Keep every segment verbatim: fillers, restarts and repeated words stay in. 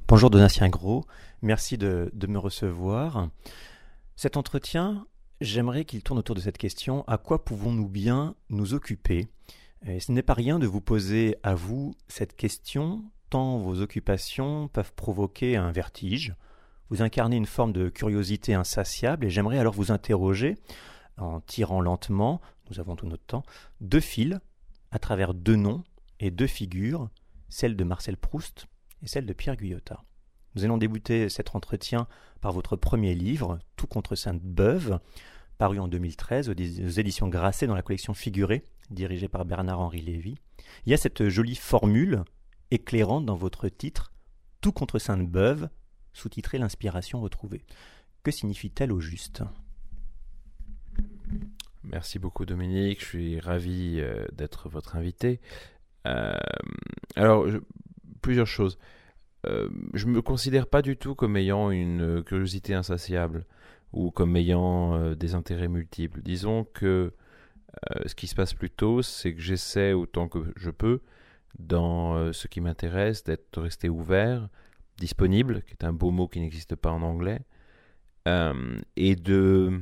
Bonjour Donatien Gros, merci de, de me recevoir. Cet entretien, j'aimerais qu'il tourne autour de cette question: à quoi pouvons-nous bien nous occuper? Et ce n'est pas rien de vous poser à vous cette question, tant vos occupations peuvent provoquer un vertige. Vous incarnez une forme de curiosité insatiable et j'aimerais alors vous interroger, en tirant lentement, nous avons tout notre temps, deux fils à travers deux noms et deux figures, celle de Marcel Proust et celle de Pierre Guyota. Nous allons débuter cet entretien par votre premier livre, Tout contre Sainte-Beuve, paru en deux mille treize aux éditions Grasset dans la collection Figuré, dirigée par Bernard-Henri Lévy. Il y a cette jolie formule éclairante dans votre titre, Tout contre Sainte-Beuve, sous-titré L'inspiration retrouvée. Que signifie-t-elle au juste ? Merci beaucoup Dominique, je suis ravi euh, d'être votre invité. Euh, alors, je, plusieurs choses. Euh, je ne me considère pas du tout comme ayant une curiosité insatiable ou comme ayant euh, des intérêts multiples. Disons que euh, ce qui se passe plutôt, c'est que j'essaie autant que je peux, dans euh, ce qui m'intéresse, d'être, de rester ouvert, disponible, qui est un beau mot qui n'existe pas en anglais, euh, et de...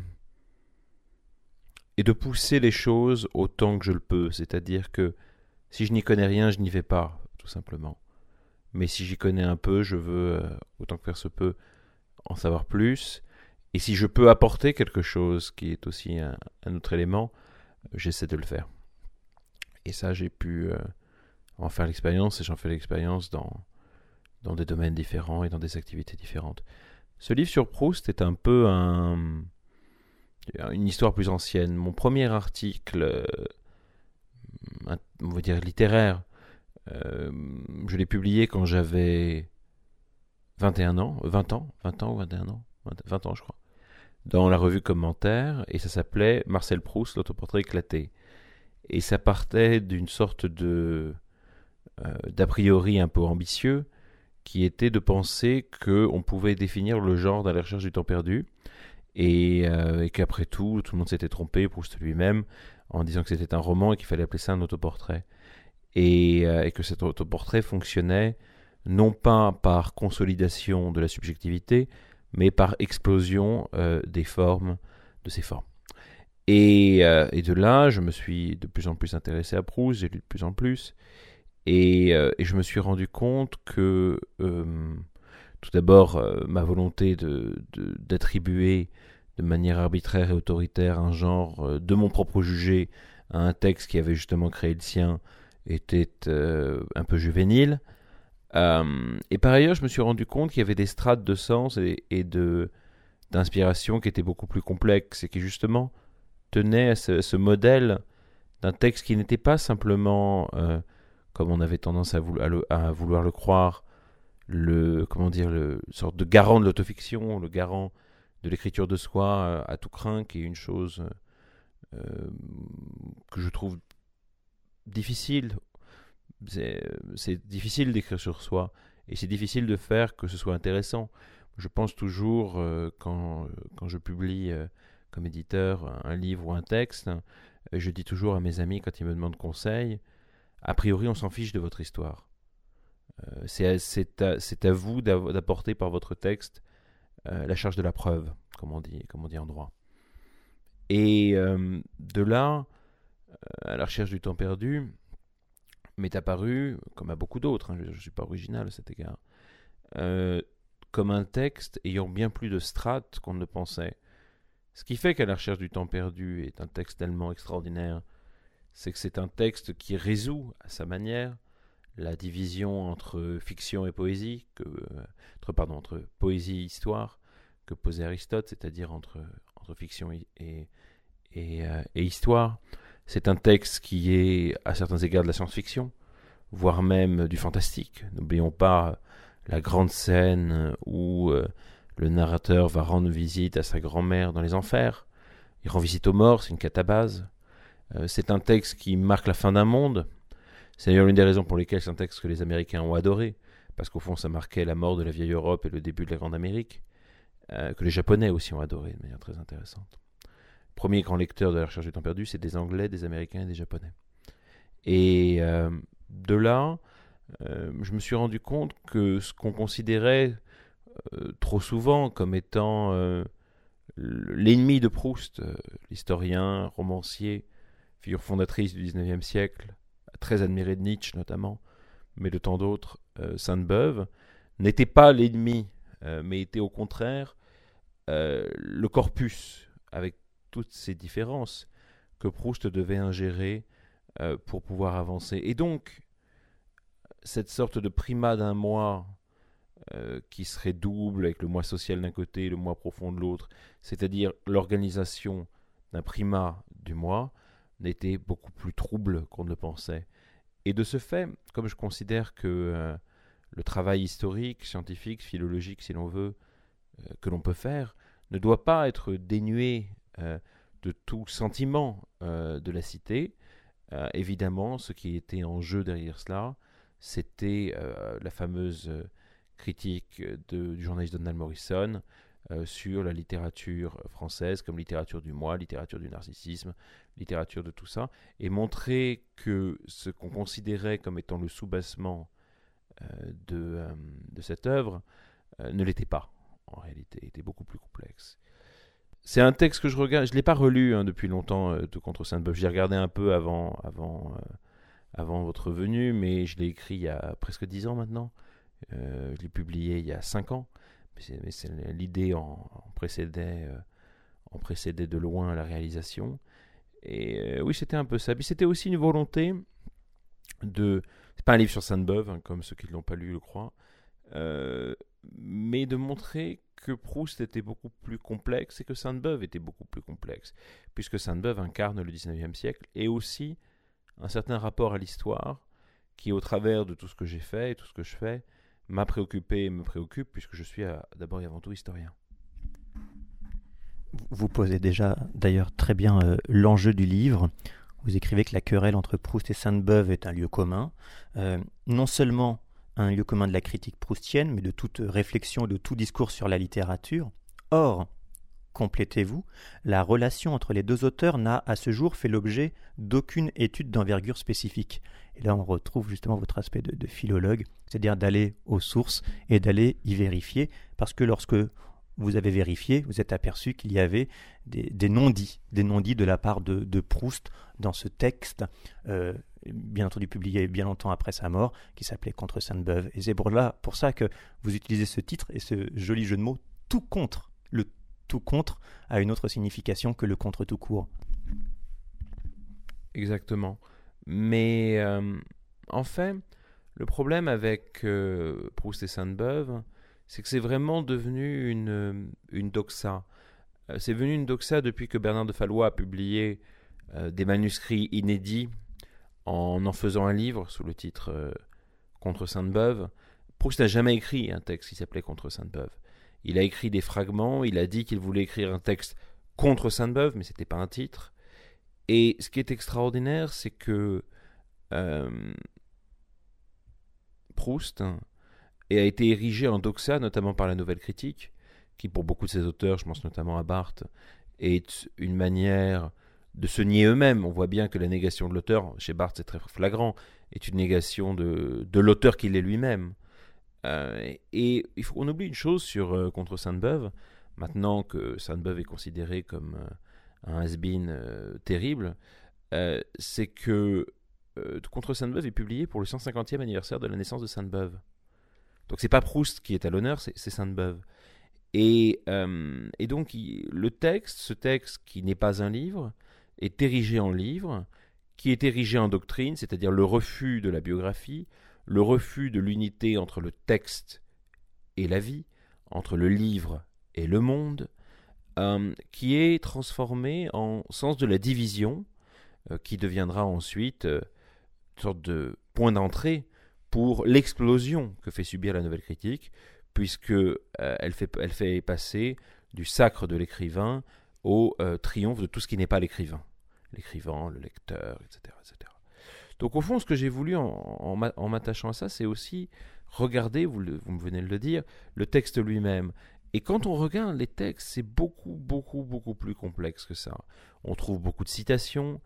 et de pousser les choses autant que je le peux. C'est-à-dire que si je n'y connais rien, je n'y vais pas, tout simplement. Mais si j'y connais un peu, je veux, euh, autant que faire se peut, en savoir plus. Et si je peux apporter quelque chose, qui est aussi un, un autre élément, euh, j'essaie de le faire. Et ça, j'ai pu euh, en faire l'expérience, et j'en fais l'expérience dans, dans des domaines différents et dans des activités différentes. Ce livre sur Proust est un peu un... une histoire plus ancienne. Mon premier article, euh, on va dire littéraire, euh, je l'ai publié quand j'avais vingt et un ans, vingt ans, vingt ans ou vingt et un ans, vingt ans je crois, dans la revue Commentaire, et ça s'appelait Marcel Proust, l'autoportrait éclaté. Et ça partait d'une sorte de euh, d'a priori un peu ambitieux, qui était de penser qu'on pouvait définir le genre dans la recherche du temps perdu, et, euh, et qu'après tout, tout le monde s'était trompé, Proust lui-même, en disant que c'était un roman et qu'il fallait appeler ça un autoportrait. Et, euh, et que cet autoportrait fonctionnait non pas par consolidation de la subjectivité, mais par explosion euh, des formes, de ces formes. Et, euh, et de là, je me suis de plus en plus intéressé à Proust, j'ai lu de plus en plus, et, euh, et je me suis rendu compte que, euh, tout d'abord, euh, ma volonté de, de, d'attribuer de manière arbitraire et autoritaire un genre euh, de mon propre jugé à un texte qui avait justement créé le sien était euh, un peu juvénile. Euh, et par ailleurs, je me suis rendu compte qu'il y avait des strates de sens et, et de, d'inspiration qui étaient beaucoup plus complexes et qui justement tenaient à ce, ce modèle d'un texte qui n'était pas simplement, euh, comme on avait tendance à, vou- à, le, à vouloir le croire, le, comment dire, le sorte de garant de l'autofiction, le garant de l'écriture de soi euh, à tout crin, qui est une chose euh, que je trouve difficile. C'est, c'est difficile d'écrire sur soi et c'est difficile de faire que ce soit intéressant. Je pense toujours, euh, quand, quand je publie euh, comme éditeur un livre ou un texte, euh, je dis toujours à mes amis quand ils me demandent conseil, a priori on s'en fiche de votre histoire. Euh, c'est, c'est, à, c'est à vous d'apporter par votre texte euh, la charge de la preuve, comme on dit, comme on dit en droit. Et euh, de là, à la recherche du temps perdu, m'est apparu, comme à beaucoup d'autres, hein, je ne suis pas original à cet égard, euh, comme un texte ayant bien plus de strates qu'on ne le pensait. Ce qui fait qu'à la recherche du temps perdu est un texte tellement extraordinaire, c'est que c'est un texte qui résout à sa manière la division entre fiction et poésie, que, euh, entre, pardon, entre poésie et histoire, que posait Aristote, c'est-à-dire entre, entre fiction et, et, et, euh, et histoire. C'est un texte qui est à certains égards de la science-fiction, voire même du fantastique. N'oublions pas la grande scène où euh, le narrateur va rendre visite à sa grand-mère dans les enfers. Il rend visite aux morts, c'est une catabase. Euh, c'est un texte qui marque la fin d'un monde. C'est d'ailleurs l'une des raisons pour lesquelles c'est un texte que les Américains ont adoré, parce qu'au fond ça marquait la mort de la vieille Europe et le début de la Grande Amérique, euh, que les Japonais aussi ont adoré de manière très intéressante. Premier grand lecteur de la recherche du temps perdu, c'est des Anglais, des Américains et des Japonais. Et euh, de là, euh, je me suis rendu compte que ce qu'on considérait euh, trop souvent comme étant euh, l'ennemi de Proust, euh, l'historien, romancier, figure fondatrice du dix-neuvième siècle, très admiré de Nietzsche notamment, mais de tant d'autres, euh, Sainte-Beuve, n'était pas l'ennemi, euh, mais était au contraire euh, le corpus, avec toutes ces différences, que Proust devait ingérer euh, pour pouvoir avancer. Et donc, cette sorte de primat d'un moi euh, qui serait double, avec le moi social d'un côté et le moi profond de l'autre, c'est-à-dire l'organisation d'un primat du moi, n'était beaucoup plus trouble qu'on ne le pensait. Et de ce fait, comme je considère que euh, le travail historique, scientifique, philologique, si l'on veut, euh, que l'on peut faire, ne doit pas être dénué euh, de tout sentiment euh, de la cité. Euh, évidemment, ce qui était en jeu derrière cela, c'était euh, la fameuse euh, critique de, du journaliste Donald Morrison euh, sur la littérature française comme littérature du moi, littérature du narcissisme, littérature de tout ça, et montrer que ce qu'on considérait comme étant le soubassement euh, de, euh, de cette œuvre euh, ne l'était pas, en réalité, était beaucoup plus complexe. C'est un texte que je regarde, je ne l'ai pas relu hein, depuis longtemps, euh, de Contre Sainte-Beuve. J'ai regardé un peu avant, avant, euh, avant votre venue, mais je l'ai écrit il y a presque dix ans maintenant. Euh, je l'ai publié il y a cinq ans. Mais, c'est, mais c'est, l'idée en, en, précédait, euh, en précédait de loin la réalisation. Et euh, oui, c'était un peu ça. Puis c'était aussi une volonté de... C'est pas un livre sur Sainte-Beuve, hein, comme ceux qui ne l'ont pas lu le croient, euh, mais de montrer que Proust était beaucoup plus complexe et que Sainte-Beuve était beaucoup plus complexe, puisque Sainte-Beuve incarne le dix-neuvième siècle et aussi un certain rapport à l'histoire qui, au travers de tout ce que j'ai fait et tout ce que je fais, m'a préoccupé et me préoccupe, puisque je suis à, d'abord et avant tout historien. Vous posez déjà d'ailleurs très bien euh, l'enjeu du livre. Vous écrivez que la querelle entre Proust et Sainte-Beuve est un lieu commun, euh, non seulement un lieu commun de la critique proustienne, mais de toute réflexion, de tout discours sur la littérature. Or, complétez-vous, la relation entre les deux auteurs n'a à ce jour fait l'objet d'aucune étude d'envergure spécifique. Et là, on retrouve justement votre aspect de, de philologue, c'est-à-dire d'aller aux sources et d'aller y vérifier, parce que lorsque vous avez vérifié, vous êtes aperçu qu'il y avait des, des non-dits, des non-dits de la part de, de Proust dans ce texte, euh, bien entendu publié bien longtemps après sa mort, qui s'appelait Contre Sainte-Beuve. Et c'est pour, là, pour ça que vous utilisez ce titre et ce joli jeu de mots, tout contre. Le tout contre a une autre signification que le contre tout court. Exactement. Mais euh, en fait, le problème avec euh, Proust et Sainte-Beuve, c'est que c'est vraiment devenu une, une doxa. Euh, c'est devenu une doxa depuis que Bernard de Fallois a publié euh, des manuscrits inédits en en faisant un livre sous le titre euh, Contre Sainte-Beuve. Proust n'a jamais écrit un texte qui s'appelait Contre Sainte-Beuve. Il a écrit des fragments, il a dit qu'il voulait écrire un texte contre Sainte-Beuve, mais ce n'était pas un titre. Et ce qui est extraordinaire, c'est que euh, Proust a été érigé en doxa, notamment par la Nouvelle Critique, qui pour beaucoup de ses auteurs, je pense notamment à Barthes, est une manière de se nier eux-mêmes. On voit bien que la négation de l'auteur, chez Barthes c'est très flagrant, est une négation de, de l'auteur qu'il est lui-même. Euh, et il faut qu'on oublie une chose sur euh, Contre Sainte-Beuve, maintenant que Sainte-Beuve est considéré comme euh, un has-been euh, terrible, euh, c'est que euh, Contre Sainte-Beuve est publié pour le cent cinquantième anniversaire de la naissance de Sainte-Beuve. Donc c'est pas Proust qui est à l'honneur, c'est, c'est Sainte-Beuve. Et, euh, et donc il, le texte, ce texte qui n'est pas un livre, est érigé en livre, qui est érigé en doctrine, c'est-à-dire le refus de la biographie, le refus de l'unité entre le texte et la vie, entre le livre et le monde, euh, qui est transformé en sens de la division, euh, qui deviendra ensuite euh, une sorte de point d'entrée pour l'explosion que fait subir la Nouvelle Critique, puisque euh, elle, fait, elle fait passer du sacre de l'écrivain au euh, triomphe de tout ce qui n'est pas l'écrivain. L'écrivain, le lecteur, et cetera, et cetera. Donc au fond, ce que j'ai voulu en, en, en m'attachant à ça, c'est aussi regarder, vous, le, vous venez de le dire, le texte lui-même. Et quand on regarde les textes, c'est beaucoup, beaucoup, beaucoup plus complexe que ça. On trouve beaucoup de citations,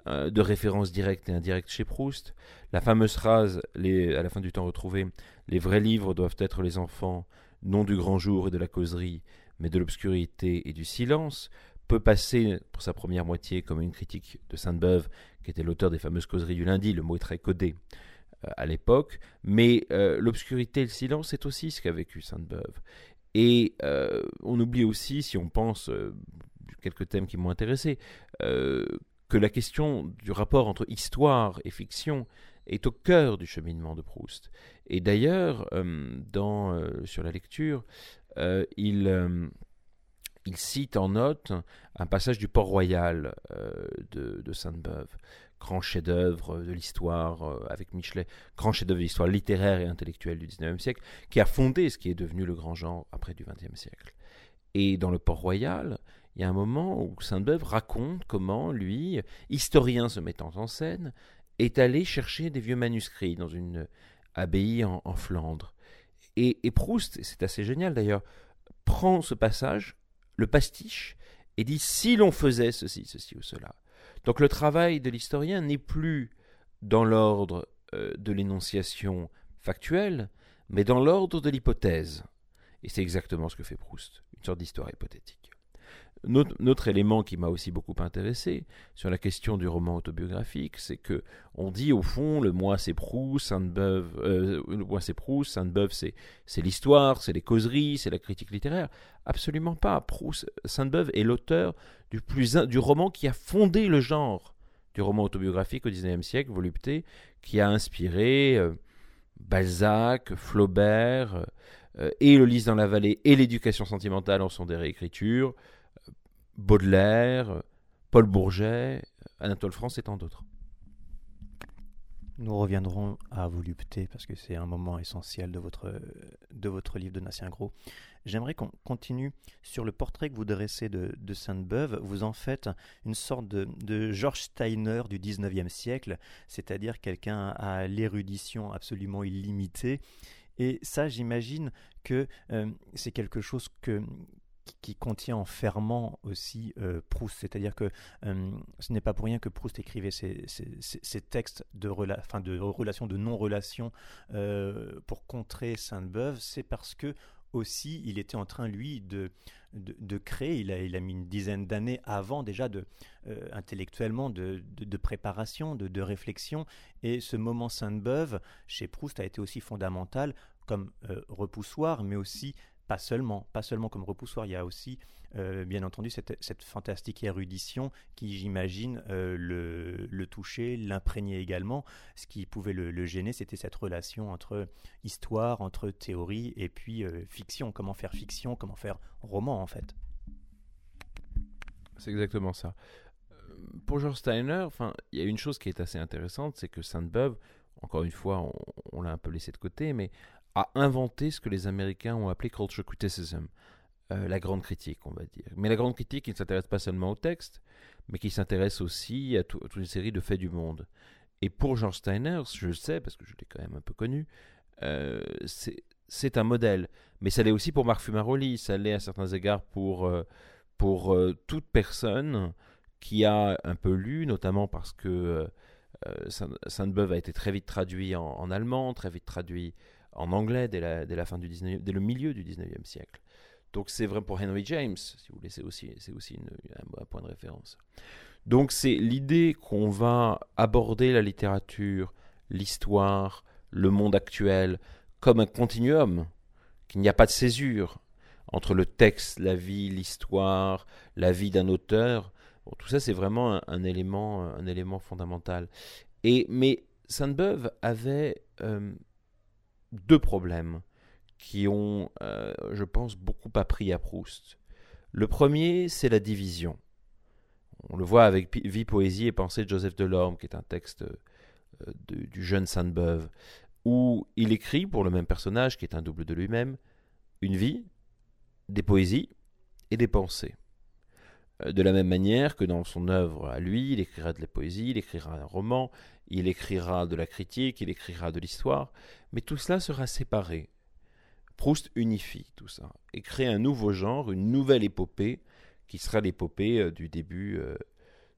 euh, de références directes et indirectes chez Proust. La fameuse phrase, les, à la fin du temps retrouvé, « Les vrais livres doivent être les enfants, non du grand jour et de la causerie, mais de l'obscurité et du silence », peut passer pour sa première moitié comme une critique de Sainte-Beuve, qui était l'auteur des fameuses causeries du lundi, le mot est très codé euh, à l'époque, mais euh, l'obscurité et le silence, c'est aussi ce qu'a vécu Sainte-Beuve. Et euh, on oublie aussi, si on pense, euh, quelques thèmes qui m'ont intéressé, euh, que la question du rapport entre histoire et fiction est au cœur du cheminement de Proust. Et d'ailleurs, euh, dans, euh, sur la lecture, euh, il... Euh, Il cite en note un passage du Port-Royal euh, de, de Sainte-Beuve, grand chef-d'œuvre de l'histoire, euh, avec Michelet, grand chef-d'œuvre de l'histoire littéraire et intellectuelle du dix-neuvième siècle, qui a fondé ce qui est devenu le grand genre après du vingtième siècle. Et dans le Port-Royal, il y a un moment où Sainte-Beuve raconte comment, lui, historien se mettant en scène, est allé chercher des vieux manuscrits dans une abbaye en, en Flandre. Et, et Proust, c'est assez génial d'ailleurs, prend ce passage, le pastiche, et dit si l'on faisait ceci, ceci ou cela. Donc le travail de l'historien n'est plus dans l'ordre euh, de l'énonciation factuelle, mais dans l'ordre de l'hypothèse. Et c'est exactement ce que fait Proust, une sorte d'histoire hypothétique. Notre, notre élément qui m'a aussi beaucoup intéressé sur la question du roman autobiographique, c'est que on dit au fond le moi c'est Proust, Sainte-Beuve, euh, le moi c'est Proust, Sainte-Beuve c'est c'est l'histoire, c'est les causeries, c'est la critique littéraire. Absolument pas. Proust, Sainte-Beuve est l'auteur du plus du roman qui a fondé le genre du roman autobiographique au dix-neuvième siècle, volupté, qui a inspiré euh, Balzac, Flaubert euh, et Le Lys dans la vallée et l'Éducation sentimentale en sont des réécritures. Baudelaire, Paul Bourget, Anatole France et tant d'autres. Nous reviendrons à Volupté parce que c'est un moment essentiel de votre, de votre livre de Natien Gros. J'aimerais qu'on continue sur le portrait que vous dressez de, de Sainte-Beuve. Vous en faites une sorte de, de George Steiner du dix-neuvième siècle, c'est-à-dire quelqu'un à l'érudition absolument illimitée. Et ça, j'imagine que euh, c'est quelque chose que... qui contient en ferment aussi euh, Proust, c'est-à-dire que euh, ce n'est pas pour rien que Proust écrivait ces, ces, ces textes de, rela- enfin de relations, de non-relations euh, pour contrer Sainte-Beuve, c'est parce que aussi il était en train lui de, de, de créer, il a, il a mis une dizaine d'années avant déjà de, euh, intellectuellement de, de, de préparation, de, de réflexion, et ce moment Sainte-Beuve chez Proust a été aussi fondamental comme euh, repoussoir, mais aussi Pas seulement, pas seulement comme repoussoir, il y a aussi, euh, bien entendu, cette, cette fantastique érudition qui, j'imagine, euh, le, le touchait, l'imprégnait également. Ce qui pouvait le, le gêner, c'était cette relation entre histoire, entre théorie et puis euh, fiction. Comment faire fiction, comment faire roman, en fait. C'est exactement ça. Pour George Steiner, enfin, il y a une chose qui est assez intéressante, c'est que Sainte-Beuve, encore une fois, on, on l'a un peu laissé de côté, mais a inventé ce que les Américains ont appelé culture criticism, euh, la grande critique, on va dire. Mais la grande critique qui ne s'intéresse pas seulement au texte, mais qui s'intéresse aussi à, tout, à toute une série de faits du monde. Et pour George Steiner, je le sais, parce que je l'ai quand même un peu connu, euh, c'est, c'est un modèle. Mais ça l'est aussi pour Marc Fumaroli, ça l'est à certains égards pour, euh, pour euh, toute personne qui a un peu lu, notamment parce que euh, Sainte-Beuve a été très vite traduit en, en allemand, très vite traduit en anglais dès, la, dès, la fin du dix-neuvième, dès le milieu du dix-neuvième siècle. Donc c'est vrai pour Henry James, si vous voulez, c'est aussi, c'est aussi une, un, un point de référence. Donc c'est l'idée qu'on va aborder la littérature, l'histoire, le monde actuel comme un continuum, qu'il n'y a pas de césure entre le texte, la vie, l'histoire, la vie d'un auteur. Bon, tout ça c'est vraiment un, un, élément, un élément fondamental. Et, mais Sainte-Beuve avait... Euh, deux problèmes qui ont, euh, je pense, beaucoup appris à Proust. Le premier, c'est la division. On le voit avec Vie, poésie et pensée de Joseph Delorme, qui est un texte euh, de, du jeune Sainte-Beuve, où il écrit, pour le même personnage, qui est un double de lui-même, une vie, des poésies et des pensées. Euh, de la même manière que dans son œuvre à lui, il écrira de la poésie, il écrira un roman, il écrira de la critique, il écrira de l'histoire, mais tout cela sera séparé. Proust unifie tout ça et crée un nouveau genre, une nouvelle épopée, qui sera l'épopée euh, du début, euh,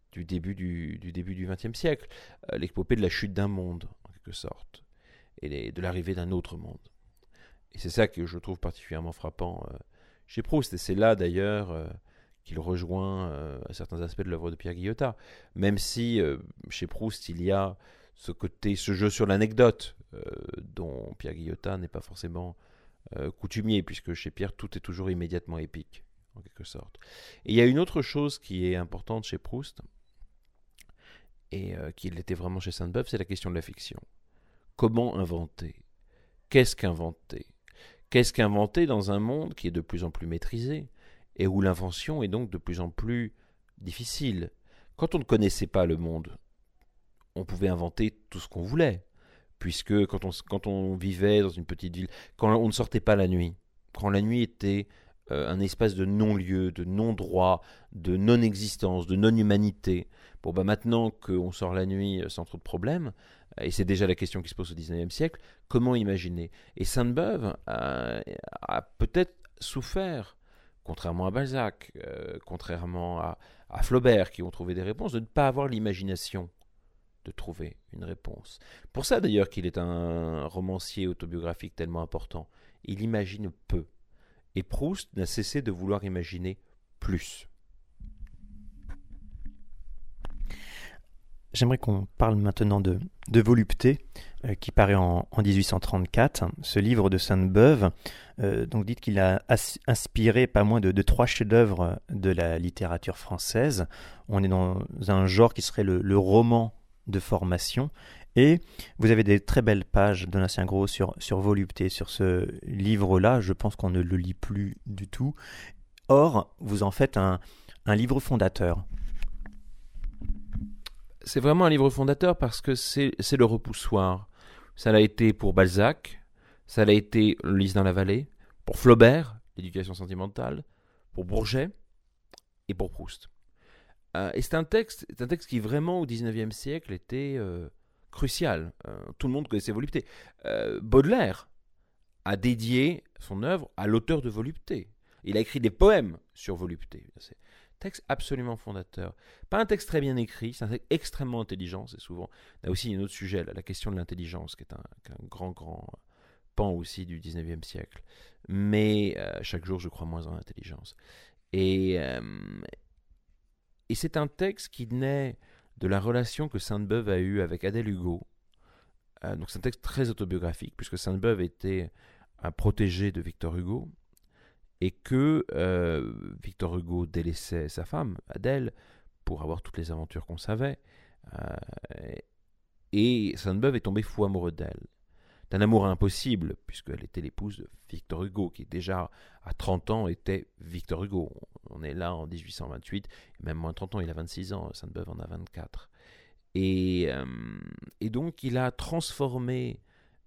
du début du, du début du vingtième siècle, euh, l'épopée de la chute d'un monde, en quelque sorte, et les, de l'arrivée d'un autre monde. Et c'est ça que je trouve particulièrement frappant euh, chez Proust, et c'est là d'ailleurs euh, qu'il rejoint euh, certains aspects de l'œuvre de Pierre Guillotat, même si euh, chez Proust il y a ce côté, ce jeu sur l'anecdote, euh, dont Pierre Guillotat n'est pas forcément euh, coutumier, puisque chez Pierre tout est toujours immédiatement épique, en quelque sorte. Et il y a une autre chose qui est importante chez Proust, et euh, qui l'était vraiment chez Sainte-Beuve, c'est la question de la fiction. Comment inventer ? Qu'est-ce qu'inventer ? Qu'est-ce qu'inventer dans un monde qui est de plus en plus maîtrisé, et où l'invention est donc de plus en plus difficile ? Quand on ne connaissait pas le monde, on pouvait inventer tout ce qu'on voulait, puisque quand on, quand on vivait dans une petite ville, quand on ne sortait pas la nuit, quand la nuit était euh, un espace de non-lieu, de non-droit, de non-existence, de non-humanité, bon bah maintenant qu'on sort la nuit sans trop de problèmes, et c'est déjà la question qui se pose au dix-neuvième siècle, comment imaginer ? Et Sainte-Beuve a, a peut-être souffert, contrairement à Balzac, euh, contrairement à, à Flaubert, qui ont trouvé des réponses, de ne pas avoir l'imagination de trouver une réponse. Pour ça d'ailleurs qu'il est un romancier autobiographique tellement important. Il imagine peu. Et Proust n'a cessé de vouloir imaginer plus. J'aimerais qu'on parle maintenant de, de Volupté, euh, qui paraît en, en dix-huit cent trente-quatre. Ce livre de Sainte-Beuve, euh, donc dites qu'il a as, inspiré pas moins de, de trois chefs-d'œuvre de la littérature française. On est dans un genre qui serait le, le roman de formation. Et vous avez des très belles pages de Donatien Gros sur, sur Volupté, sur ce livre-là. Je pense qu'on ne le lit plus du tout. Or, vous en faites un, un livre fondateur. C'est vraiment un livre fondateur parce que c'est, c'est le repoussoir. Ça l'a été pour Balzac, ça l'a été Lys dans la vallée, pour Flaubert, l'éducation sentimentale, pour Bourget et pour Proust. Euh, et c'est un texte, c'est un texte qui vraiment au dix-neuvième siècle était euh, crucial. Euh, tout le monde connaissait Volupté. Euh, Baudelaire a dédié son œuvre à l'auteur de Volupté. Il a écrit des poèmes sur Volupté. C'est un texte absolument fondateur. Pas un texte très bien écrit, c'est un texte extrêmement intelligent. C'est souvent. Là aussi, il y a un autre sujet, là, la question de l'intelligence, qui est un, qui est un grand, grand pan aussi du dix-neuvième siècle. Mais euh, chaque jour, je crois moins en l'intelligence. Et. Euh, Et c'est un texte qui naît de la relation que Sainte-Beuve a eue avec Adèle Hugo. Euh, donc c'est un texte très autobiographique, puisque Sainte-Beuve était un protégé de Victor Hugo, et que euh, Victor Hugo délaissait sa femme, Adèle, pour avoir toutes les aventures qu'on savait. Euh, et Sainte-Beuve est tombé fou amoureux d'elle. D'un amour impossible, puisqu'elle était l'épouse de Victor Hugo, qui déjà à trente ans était Victor Hugo. On est là en dix-huit cent vingt-huit, et même moins de trente ans, il a vingt-six ans, Sainte-Beuve en a vingt-quatre. Et, euh, et donc il a transformé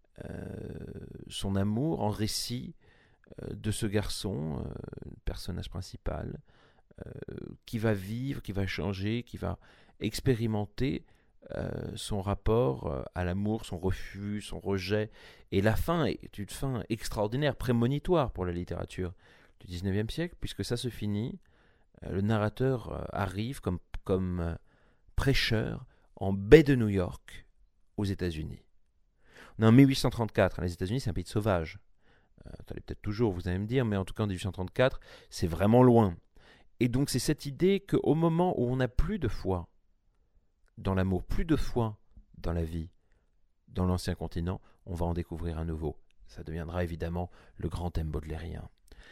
euh, son amour en récit euh, de ce garçon, euh, le personnage principal, euh, qui va vivre, qui va changer, qui va expérimenter Euh, son rapport euh, à l'amour, son refus, son rejet. Et la fin est une fin extraordinaire, prémonitoire pour la littérature du dix-neuvième siècle, puisque ça se finit, euh, le narrateur euh, arrive comme, comme euh, prêcheur en baie de New York, aux États-Unis. On est en dix-huit cent trente-quatre, hein, les États-Unis c'est un pays de sauvages. Euh, ça l'est peut-être toujours, vous allez me dire, mais en tout cas en dix-huit cent trente-quatre, c'est vraiment loin. Et donc c'est cette idée qu'au moment où on n'a plus de foi dans l'amour, plus de foi dans la vie, dans l'ancien continent, on va en découvrir un nouveau. Ça deviendra évidemment le grand thème baudelairien.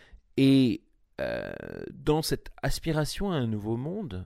Et euh, dans cette aspiration à un nouveau monde,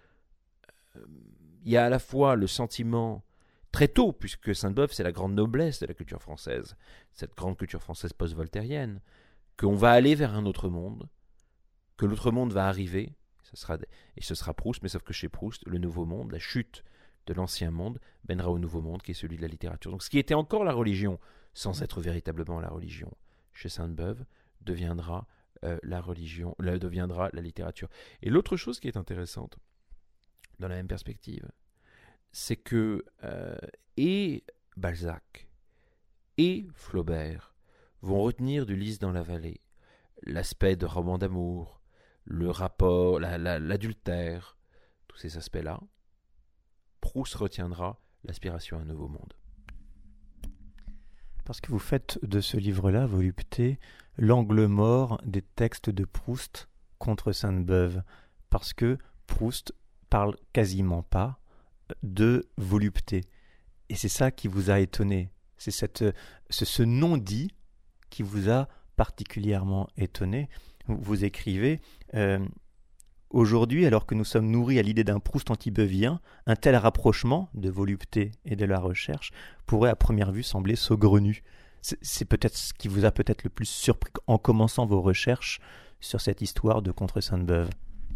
euh, il y a à la fois le sentiment, très tôt, puisque Sainte-Beuve c'est la grande noblesse de la culture française, cette grande culture française post-voltairienne, qu'on va aller vers un autre monde, que l'autre monde va arriver, ce sera, et ce sera Proust, mais sauf que chez Proust, le nouveau monde, la chute de l'ancien monde, mènera au nouveau monde qui est celui de la littérature. Donc ce qui était encore la religion, sans être véritablement la religion, chez Sainte-Beuve, deviendra, euh, la religion, là, deviendra la littérature. Et l'autre chose qui est intéressante, dans la même perspective, c'est que euh, et Balzac et Flaubert vont retenir du Lys dans la vallée l'aspect de roman d'amour, le rapport, la, la, l'adultère, tous ces aspects-là. Proust retiendra l'aspiration à un nouveau monde. Parce que vous faites de ce livre-là, Volupté, l'angle mort des textes de Proust contre Sainte-Beuve, parce que Proust parle quasiment pas de volupté. Et c'est ça qui vous a étonné. C'est cette, ce, ce non-dit qui vous a particulièrement étonné. Vous, vous écrivez euh, « Aujourd'hui, alors que nous sommes nourris à l'idée d'un Proust antibeuvien, un tel rapprochement de volupté et de la recherche pourrait à première vue sembler saugrenu. » C'est, c'est peut-être ce qui vous a peut-être le plus surpris en commençant vos recherches sur cette histoire de Contre Sainte-Beuve.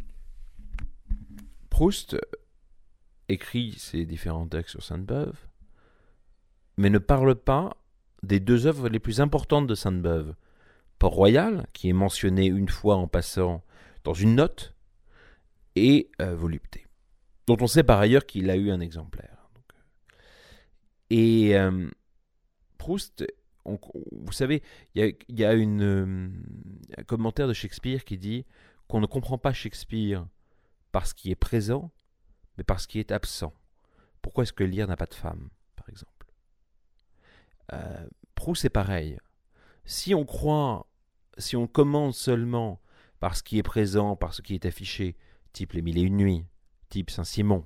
Proust écrit ses différents textes sur Sainte-Beuve, mais ne parle pas des deux œuvres les plus importantes de Sainte-Beuve. Port-Royal, qui est mentionné une fois en passant dans une note, et euh, Volupté, dont on sait par ailleurs qu'il a eu un exemplaire. Donc, euh, et euh, Proust, on, vous savez, il y, y a une, euh, un commentaire de Shakespeare qui dit qu'on ne comprend pas Shakespeare parce qu'il est présent, mais parce qu'il est absent. Pourquoi est-ce que Lear n'a pas de femme, par exemple? euh, Proust, c'est pareil. Si on croit, si on commande seulement par ce qui est présent, par ce qui est affiché, type Les Mille et Une Nuits, type Saint-Simon,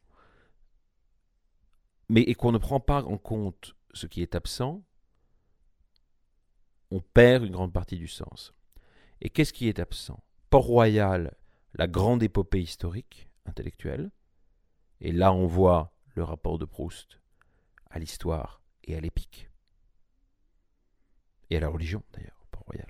mais et qu'on ne prend pas en compte ce qui est absent, on perd une grande partie du sens. Et qu'est-ce qui est absent? Port-Royal, la grande épopée historique, intellectuelle, et là on voit le rapport de Proust à l'histoire et à l'épique, et à la religion d'ailleurs, Port-Royal.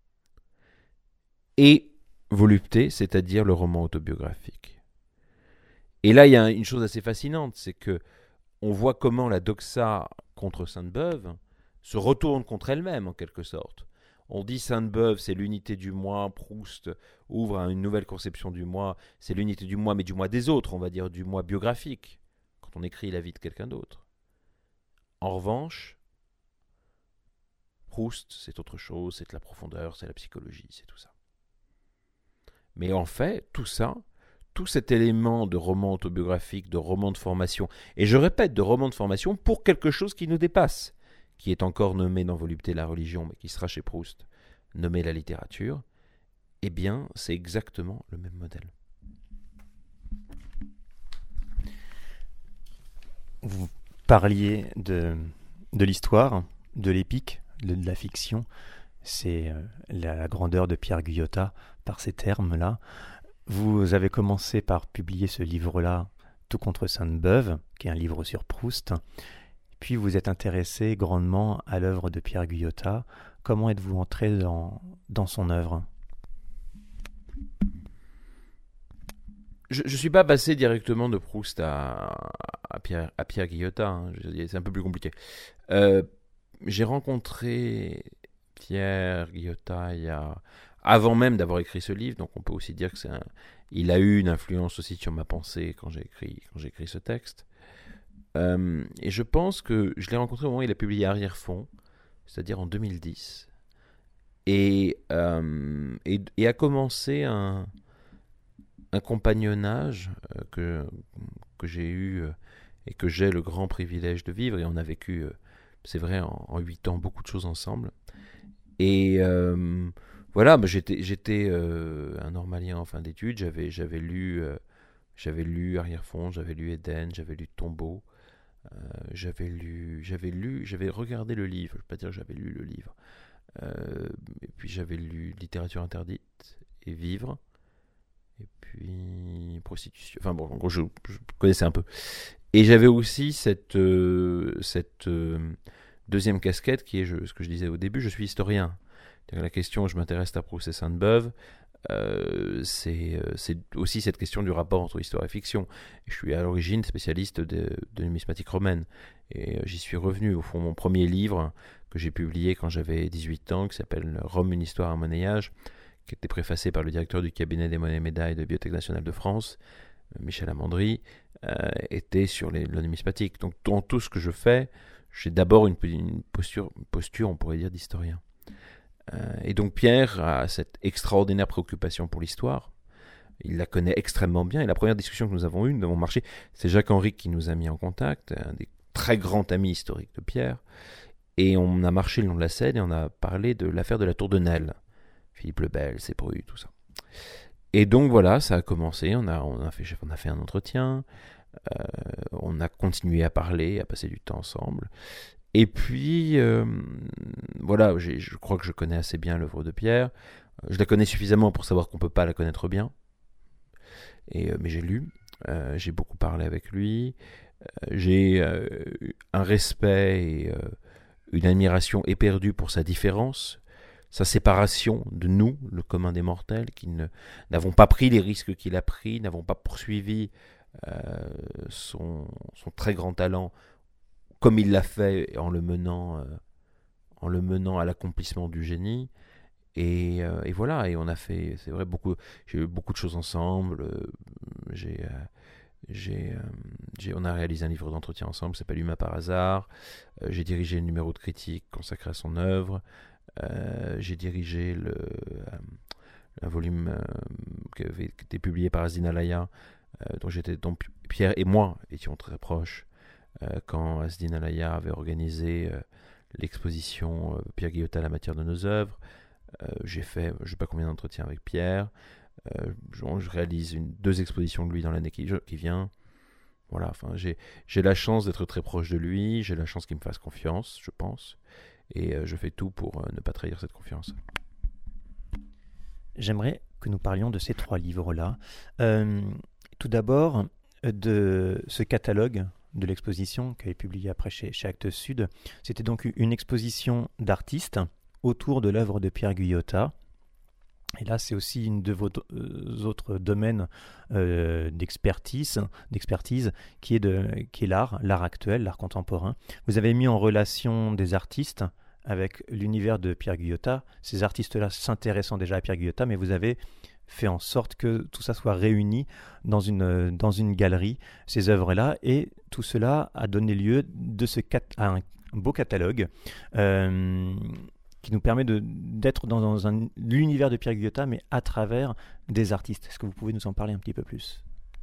Et Volupté, c'est-à-dire le roman autobiographique. Et là il y a une chose assez fascinante, c'est que on voit comment la doxa contre Sainte-Beuve se retourne contre elle-même en quelque sorte. On dit Sainte-Beuve, c'est l'unité du moi, Proust ouvre à une nouvelle conception du moi, c'est l'unité du moi, mais du moi des autres, on va dire du moi biographique, quand on écrit la vie de quelqu'un d'autre. En revanche, Proust, c'est autre chose, c'est de la profondeur, c'est la psychologie, c'est tout ça. Mais en fait, tout ça, tout cet élément de roman autobiographique, de roman de formation, et je répète, de roman de formation pour quelque chose qui nous dépasse, qui est encore nommé dans Volupté la religion, mais qui sera chez Proust nommé la littérature, eh bien, c'est exactement le même modèle. Vous parliez de, de l'histoire, de l'épique, de, de la fiction. C'est euh, la, la grandeur de Pierre Guyotat par ces termes-là. Vous avez commencé par publier ce livre-là, Tout contre Sainte-Beuve, qui est un livre sur Proust. Puis vous êtes intéressé grandement à l'œuvre de Pierre Guyotat. Comment êtes-vous entré dans, dans son œuvre? Je ne suis pas passé directement de Proust à, à, Pierre, à Pierre Guyotat, hein. C'est un peu plus compliqué. Euh, j'ai rencontré Pierre Guyotat il y a, avant même d'avoir écrit ce livre, donc on peut aussi dire que c'est un, il a eu une influence aussi sur ma pensée quand j'ai écrit, quand j'ai écrit ce texte. Euh, et je pense que je l'ai rencontré au moment où il a publié Arrière-fond, c'est-à-dire en deux mille dix, et, euh, et, et a commencé un, un compagnonnage euh, que, que j'ai eu euh, et que j'ai le grand privilège de vivre, et on a vécu, euh, c'est vrai, en huit ans, beaucoup de choses ensemble. Et euh, voilà, bah, j'étais, j'étais euh, un normalien en fin d'études, j'avais, j'avais, lu, euh, j'avais lu Arrière-fond, j'avais lu Éden, j'avais lu Tombeau. Euh, j'avais lu, j'avais lu, j'avais regardé le livre, je ne vais pas dire que j'avais lu le livre, euh, et puis j'avais lu Littérature interdite et Vivre, et puis Prostitution, enfin bon, en gros je, je connaissais un peu. Et j'avais aussi cette, euh, cette euh, deuxième casquette qui est je, ce que je disais au début, je suis historien. La question, je m'intéresse à Proust et Sainte-Beuve, Euh, c'est, c'est aussi cette question du rapport entre histoire et fiction. Et je suis à l'origine spécialiste de, de numismatique romaine. Et j'y suis revenu. Au fond, mon premier livre que j'ai publié quand j'avais dix-huit ans, qui s'appelle Rome, une histoire, un monnayage, qui était préfacé par le directeur du cabinet des monnaies et médailles de Bibliothèque nationale de France, Michel Amandry, euh, était sur les, la numismatique. Donc dans tout ce que je fais, j'ai d'abord une, une posture, une posture, on pourrait dire, d'historien. Et donc Pierre a cette extraordinaire préoccupation pour l'histoire, Il la connaît extrêmement bien. Et la première discussion que nous avons eue, nous avons marché, c'est Jacques Henrique qui nous a mis en contact, un des très grands amis historiques de Pierre. Et on a marché le long de la Seine et on a parlé de l'affaire de la Tour de Nesle. Philippe le Bel, ses bruits, tout ça. Et donc voilà, ça a commencé. On a, on a, fait, on a fait un entretien. Euh, on a continué à parler, à passer du temps ensemble. Et puis, euh, voilà, j'ai, je crois que je connais assez bien l'œuvre de Pierre. Je la connais suffisamment pour savoir qu'on ne peut pas la connaître bien. Et, euh, mais j'ai lu, euh, j'ai beaucoup parlé avec lui. Euh, j'ai euh, un respect et euh, une admiration éperdue pour sa différence, sa séparation de nous, le commun des mortels, qui ne, n'avons pas pris les risques qu'il a pris, n'avons pas poursuivi euh, son, son très grand talent comme il l'a fait en le menant, euh, en le menant à l'accomplissement du génie. Et, euh, et voilà, et on a fait, c'est vrai, beaucoup, j'ai eu beaucoup de choses ensemble. Euh, j'ai, euh, j'ai, euh, j'ai, on a réalisé un livre d'entretien ensemble qui s'appelle Humain par hasard. Euh, j'ai dirigé le numéro de critique consacré à son œuvre. Euh, j'ai dirigé le, euh, un volume euh, qui avait été publié par Asdin Alaya, euh, dont j'étais, dont Pierre et moi étions très proches. Euh, quand Asdin Alaya avait organisé euh, l'exposition euh, Pierre Guillotat, la matière de nos œuvres, euh, j'ai fait je ne sais pas combien d'entretiens avec Pierre. Euh, je, je réalise une, deux expositions de lui dans l'année qui, qui vient. Voilà, enfin, j'ai, j'ai la chance d'être très proche de lui, j'ai la chance qu'il me fasse confiance, je pense, et euh, je fais tout pour euh, ne pas trahir cette confiance. J'aimerais que nous parlions de ces trois livres-là. Euh, tout d'abord, de ce catalogue de l'exposition qui est publié après chez, chez Actes Sud. C'était donc une exposition d'artistes autour de l'œuvre de Pierre Guillotat. Et là, c'est aussi une de vos euh, autres domaines euh, d'expertise, d'expertise qui est, de, qui est l'art, l'art actuel, l'art contemporain. Vous avez mis en relation des artistes avec l'univers de Pierre Guillotat, ces artistes-là s'intéressant déjà à Pierre Guillotat, mais vous avez fait en sorte que tout ça soit réuni dans une, dans une galerie, ces œuvres-là, et tout cela a donné lieu de ce cat- à un beau catalogue euh, qui nous permet de, d'être dans, dans un, l'univers de Pierre Guillotat, mais à travers des artistes. Est-ce que vous pouvez nous en parler un petit peu plus ?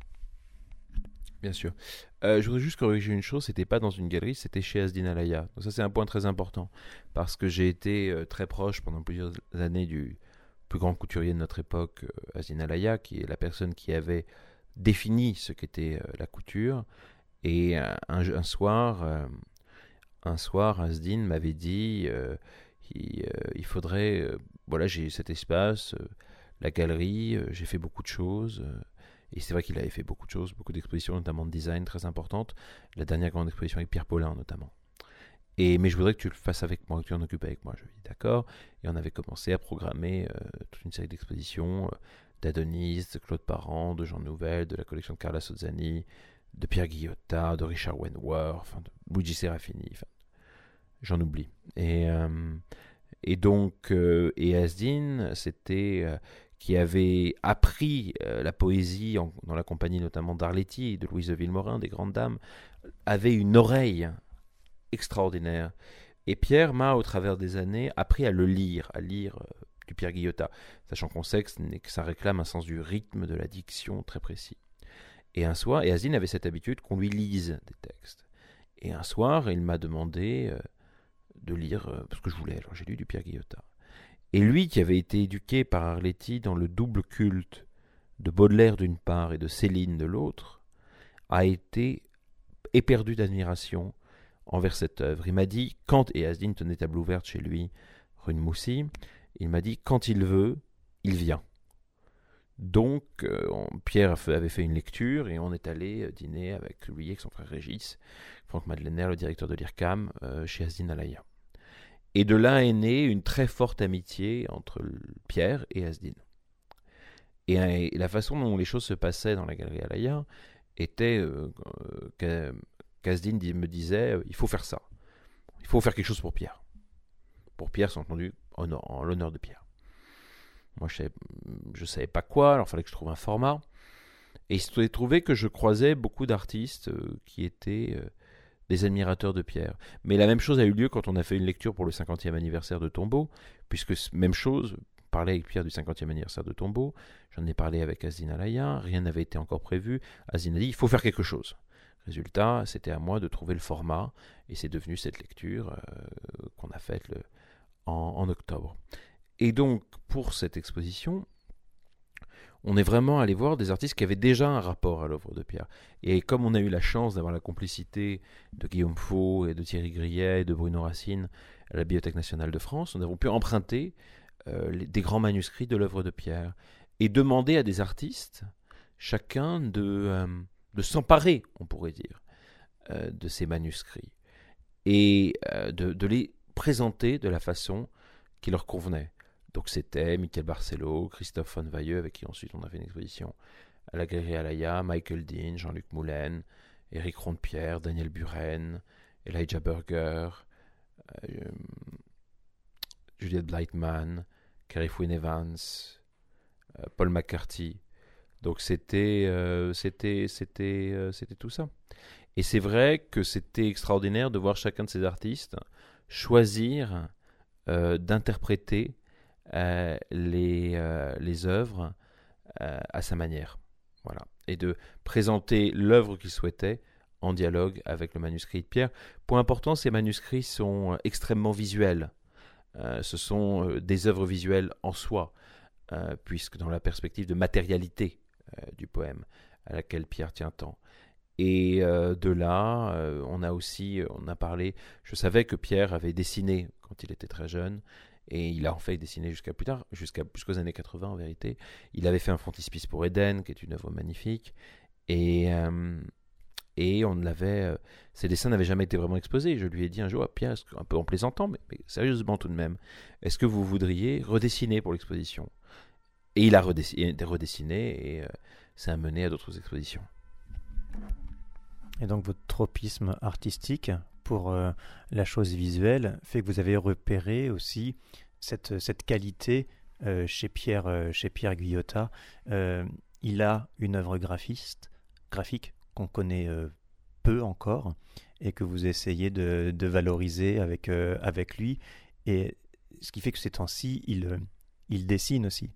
Bien sûr. Euh, je voudrais juste corriger une chose, c'était pas dans une galerie, c'était chez Asdin Alaya. Donc ça c'est un point très important, parce que j'ai été euh, très proche pendant plusieurs années du plus grand couturier de notre époque, euh, Asdin Alaya, qui est la personne qui avait défini ce qu'était euh, la couture. Et euh, un, un soir, euh, un soir, Asdin m'avait dit, euh, il, euh, il faudrait, euh, voilà, j'ai cet espace, euh, la galerie, euh, j'ai fait beaucoup de choses. Euh, Et c'est vrai qu'il avait fait beaucoup de choses, beaucoup d'expositions, notamment de design très importantes. La dernière grande exposition avec Pierre Paulin, notamment. Et, mais je voudrais que tu le fasses avec moi, que tu en occupes avec moi. Je lui ai dit d'accord. Et on avait commencé à programmer euh, toute une série d'expositions euh, d'Adonis, de Claude Parent, de Jean Nouvel, de la collection de Carla Sozzani, de Pierre Guillotat, de Richard Wentworth, enfin, de Luigi Serafini. Enfin, j'en oublie. Et, euh, et donc, euh, et Asdin, c'était... Euh, qui avait appris euh, la poésie en, dans la compagnie notamment d'Arletty, de Louise de Villemorin, des grandes dames, avait une oreille extraordinaire. Et Pierre m'a, au travers des années, appris à le lire, à lire euh, du Pierre Guillotat, sachant qu'on sait que, que ça réclame un sens du rythme, de la diction très précis. Et un soir, et Asdin avait cette habitude qu'on lui lise des textes. Et un soir, il m'a demandé euh, de lire euh, ce que je voulais. Alors j'ai lu du Pierre Guillotat. Et lui, qui avait été éduqué par Arletty dans le double culte de Baudelaire d'une part et de Céline de l'autre, a été éperdu d'admiration envers cette œuvre. Il m'a dit, quand, et Asdin tenait table ouverte chez lui, rue de Moussy, il m'a dit, quand il veut, il vient. Donc, euh, on, Pierre avait fait une lecture et on est allé dîner avec lui, avec son frère Régis, Franck Madeleiner, le directeur de l'I R C A M, euh, chez Asdin Alaya. Et de là est née une très forte amitié entre Pierre et Asdin. Et, et la façon dont les choses se passaient dans la galerie Alaya était euh, qu'Asdin me disait euh, il faut faire ça. Il faut faire quelque chose pour Pierre. Pour Pierre, c'est entendu en, en l'honneur de Pierre. Moi, je ne savais pas quoi, alors il fallait que je trouve un format. Et il s'est trouvé que je croisais beaucoup d'artistes euh, qui étaient... Euh, des admirateurs de Pierre. Mais la même chose a eu lieu quand on a fait une lecture pour le cinquantième anniversaire de Tombeau, puisque même chose, reparlé avec Pierre du cinquantième anniversaire de Tombeau, j'en ai parlé avec Azine Alaya, rien n'avait été encore prévu. Azine a dit, il faut faire quelque chose. Résultat, c'était à moi de trouver le format, et c'est devenu cette lecture euh, qu'on a faite le, en, en octobre. Et donc, pour cette exposition, on est vraiment allé voir des artistes qui avaient déjà un rapport à l'œuvre de Pierre. Et comme on a eu la chance d'avoir la complicité de Guillaume Faux et de Thierry Grillet et de Bruno Racine à la Bibliothèque nationale de France, nous avons pu emprunter euh, les, des grands manuscrits de l'œuvre de Pierre et demander à des artistes, chacun de, euh, de s'emparer, on pourrait dire, euh, de ces manuscrits et euh, de, de les présenter de la façon qui leur convenait. Donc c'était Michael Barcelo, Christophe von Weilleux, avec qui ensuite on a fait une exposition à la Galerie Alaya, Michael Dean, Jean-Luc Moulin, Éric Rondepierre, Daniel Buren, Elijah Burger, euh, Juliette Bleitman, Carrie Fouin Evans, euh, Paul McCarthy. Donc c'était, euh, c'était, c'était, euh, c'était tout ça. Et c'est vrai que c'était extraordinaire de voir chacun de ces artistes choisir euh, d'interpréter Euh, les, euh, les œuvres euh, à sa manière. Voilà. Et de présenter l'œuvre qu'il souhaitait en dialogue avec le manuscrit de Pierre. Point important, ces manuscrits sont extrêmement visuels. Euh, ce sont euh, des œuvres visuelles en soi, euh, puisque dans la perspective de matérialité euh, du poème à laquelle Pierre tient tant. Et euh, de là, euh, on a aussi, on a parlé, je savais que Pierre avait dessiné quand il était très jeune, et il a en fait dessiné jusqu'à plus tard, jusqu'à, jusqu'aux années quatre-vingts en vérité. Il avait fait un frontispice pour Éden, qui est une œuvre magnifique, et, euh, et on l'avait, euh, ses dessins n'avaient jamais été vraiment exposés. Je lui ai dit un jour, ah, Pierre, un peu en plaisantant, mais, mais sérieusement tout de même, est-ce que vous voudriez redessiner pour l'exposition? Et il a redessiné, redessiné et euh, ça a mené à d'autres expositions. Et donc votre tropisme artistique pour euh, la chose visuelle fait que vous avez repéré aussi cette, cette qualité euh, chez Pierre, euh, chez Pierre Guyotat. Euh, il a une œuvre graphiste, graphique qu'on connaît euh, peu encore et que vous essayez de, de valoriser avec, euh, avec lui. Et ce qui fait que ces temps-ci, il, il dessine aussi.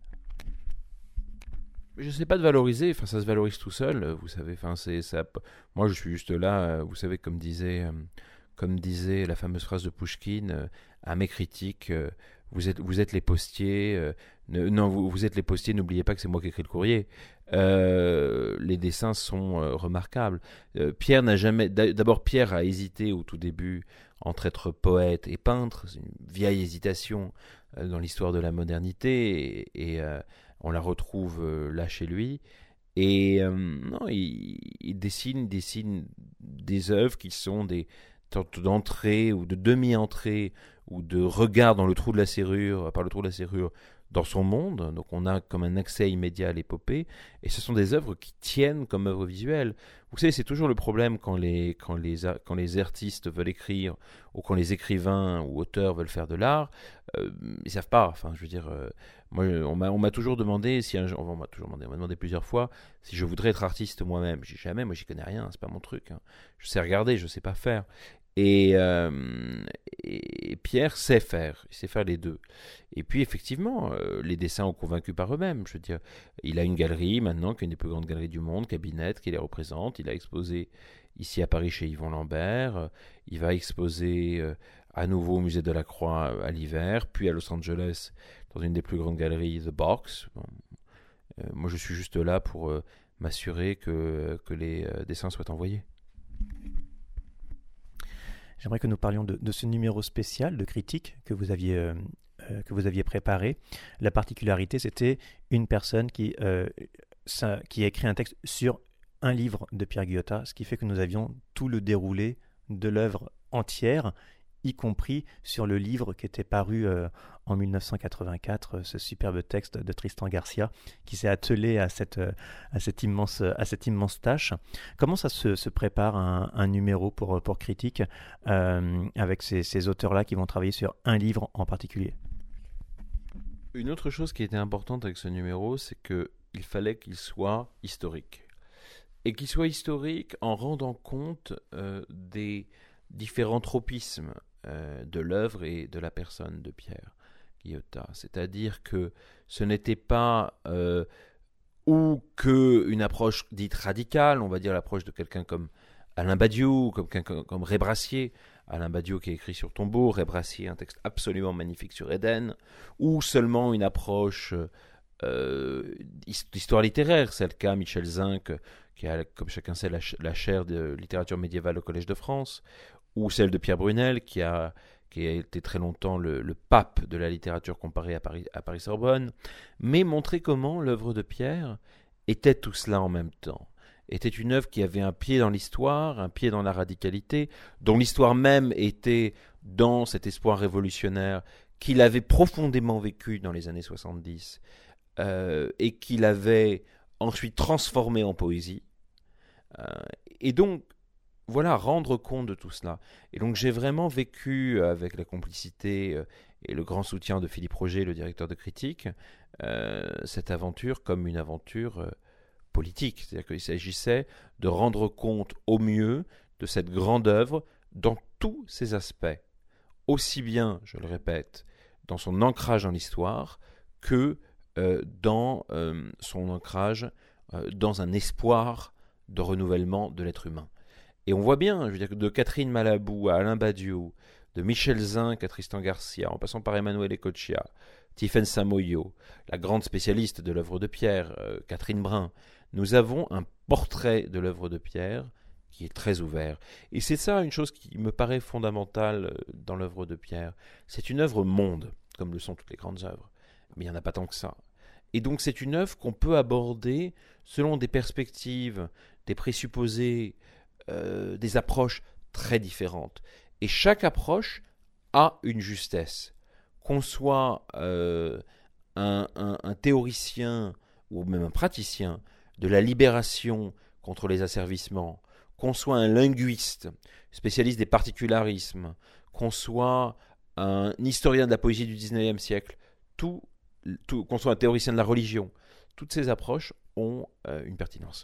Je ne sais pas de valoriser, enfin ça se valorise tout seul, vous savez. Enfin c'est ça. Moi je suis juste là, vous savez, comme disait, euh, comme disait la fameuse phrase de Pouchkine euh, à mes critiques. Euh, vous êtes, vous êtes les postiers. Euh, ne, non, vous, vous êtes les postiers. N'oubliez pas que c'est moi qui écris le courrier. Euh, les dessins sont euh, remarquables. Euh, Pierre n'a jamais. D'abord, Pierre a hésité au tout début entre être poète et peintre. C'est une vieille hésitation euh, dans l'histoire de la modernité et, et euh, on la retrouve euh, là chez lui. Et euh, non, il, il dessine, dessine des œuvres qui sont des sortes d'entrées ou de demi-entrées ou de regard dans le trou de la serrure, par le trou de la serrure, dans son monde. Donc on a comme un accès immédiat à l'épopée. Et ce sont des œuvres qui tiennent comme œuvres visuelles. Vous savez, c'est toujours le problème quand les, quand les, quand les artistes veulent écrire ou quand les écrivains ou auteurs veulent faire de l'art. Euh, ils ne savent pas. Enfin, je veux dire, euh, moi, on m'a, on m'a toujours demandé, si un, on m'a toujours demandé, on m'a demandé plusieurs fois si je voudrais être artiste moi-même. Je dis jamais, moi j'y connais rien, c'est pas mon truc. Hein. Je sais regarder, je sais pas faire. Et, euh, et Pierre sait faire, il sait faire les deux. Et puis effectivement, euh, les dessins ont convaincu par eux-mêmes. Je veux dire, il a une galerie maintenant, qui est une des plus grandes galeries du monde, Cabinet, qui les représente. Il a exposé ici à Paris chez Yvon Lambert. Il va exposer euh, à nouveau au Musée de la Croix à l'hiver, puis à Los Angeles dans une des plus grandes galeries, The Box. Bon, euh, moi, je suis juste là pour euh, m'assurer que, que les euh, dessins soient envoyés. J'aimerais que nous parlions de, de ce numéro spécial de critique que vous aviez, euh, euh, que vous aviez préparé. La particularité, c'était une personne qui, euh, ça, qui a écrit un texte sur un livre de Pierre Guyotat, ce qui fait que nous avions tout le déroulé de l'œuvre entière, y compris sur le livre qui était paru euh, en dix-neuf cent quatre-vingt-quatre, ce superbe texte de Tristan Garcia, qui s'est attelé à cette, euh, à cette, immense, à cette immense tâche. Comment ça se, se prépare un, un numéro pour, pour critique euh, avec ces, ces auteurs-là qui vont travailler sur un livre en particulier? Une autre chose qui était importante avec ce numéro, c'est qu'il fallait qu'il soit historique. Et qu'il soit historique en rendant compte euh, des différents tropismes euh, de l'œuvre et de la personne de Pierre Guyotat. C'est-à-dire que Ce n'était pas euh, ou que une approche dite radicale, on va dire l'approche de quelqu'un comme Alain Badiou, comme quelqu'un comme Ray Brassier, Alain Badiou qui a écrit sur Tombeau, Ray Brassier un texte absolument magnifique sur Éden, ou seulement une approche euh, d'histoire littéraire, c'est le cas Michel Zinc, qui a, comme chacun sait, la, la chaire de littérature médiévale au Collège de France, ou celle de Pierre Brunel, qui a, qui a été très longtemps le, le pape de la littérature comparée à Paris, à Paris-Sorbonne, mais montrer comment l'œuvre de Pierre était tout cela en même temps. Était une œuvre qui avait un pied dans l'histoire, un pied dans la radicalité, dont l'histoire même était dans cet espoir révolutionnaire qu'il avait profondément vécu dans les années soixante-dix euh, et qu'il avait ensuite transformé en poésie. Euh, et donc, voilà, rendre compte de tout cela. Et donc, j'ai vraiment vécu avec la complicité euh, et le grand soutien de Philippe Roger, le directeur de Critique, euh, cette aventure comme une aventure euh, politique. C'est-à-dire qu'il s'agissait de rendre compte au mieux de cette grande œuvre dans tous ses aspects. Aussi bien, je le répète, dans son ancrage dans l'histoire que euh, dans euh, son ancrage euh, dans un espoir de renouvellement de l'être humain. Et on voit bien, je veux dire, de Catherine Malabou à Alain Badiou, de Michel Zinc à Tristan Garcia, en passant par Emmanuel Ecochia, Tiffaine Samoyo, la grande spécialiste de l'œuvre de Pierre, euh, Catherine Brun, nous avons un portrait de l'œuvre de Pierre qui est très ouvert. Et c'est ça une chose qui me paraît fondamentale dans l'œuvre de Pierre. C'est une œuvre monde, comme le sont toutes les grandes œuvres. Mais il n'y en a pas tant que ça. Et donc c'est une œuvre qu'on peut aborder selon des perspectives, des présupposés, euh, des approches très différentes. Et chaque approche a une justesse. Qu'on soit euh, un, un, un théoricien ou même un praticien de la libération contre les asservissements, qu'on soit un linguiste, spécialiste des particularismes, qu'on soit un historien de la poésie du dix-neuvième siècle, tout, tout, qu'on soit un théoricien de la religion, toutes ces approches ont euh, une pertinence.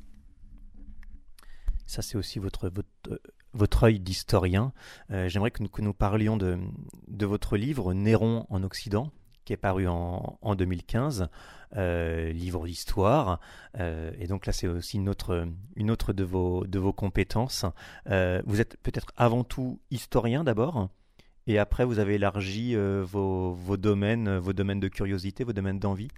Ça, c'est aussi votre, votre, votre œil d'historien. Euh, j'aimerais que nous, que nous parlions de, de votre livre « Néron en Occident », qui est paru en, en deux mille quinze, euh, livre d'histoire. Euh, et donc là, c'est aussi une autre, une autre de, vos, de vos compétences. Euh, vous êtes peut-être avant tout historien d'abord, et après vous avez élargi euh, vos, vos domaines, vos domaines de curiosité, vos domaines d'envie.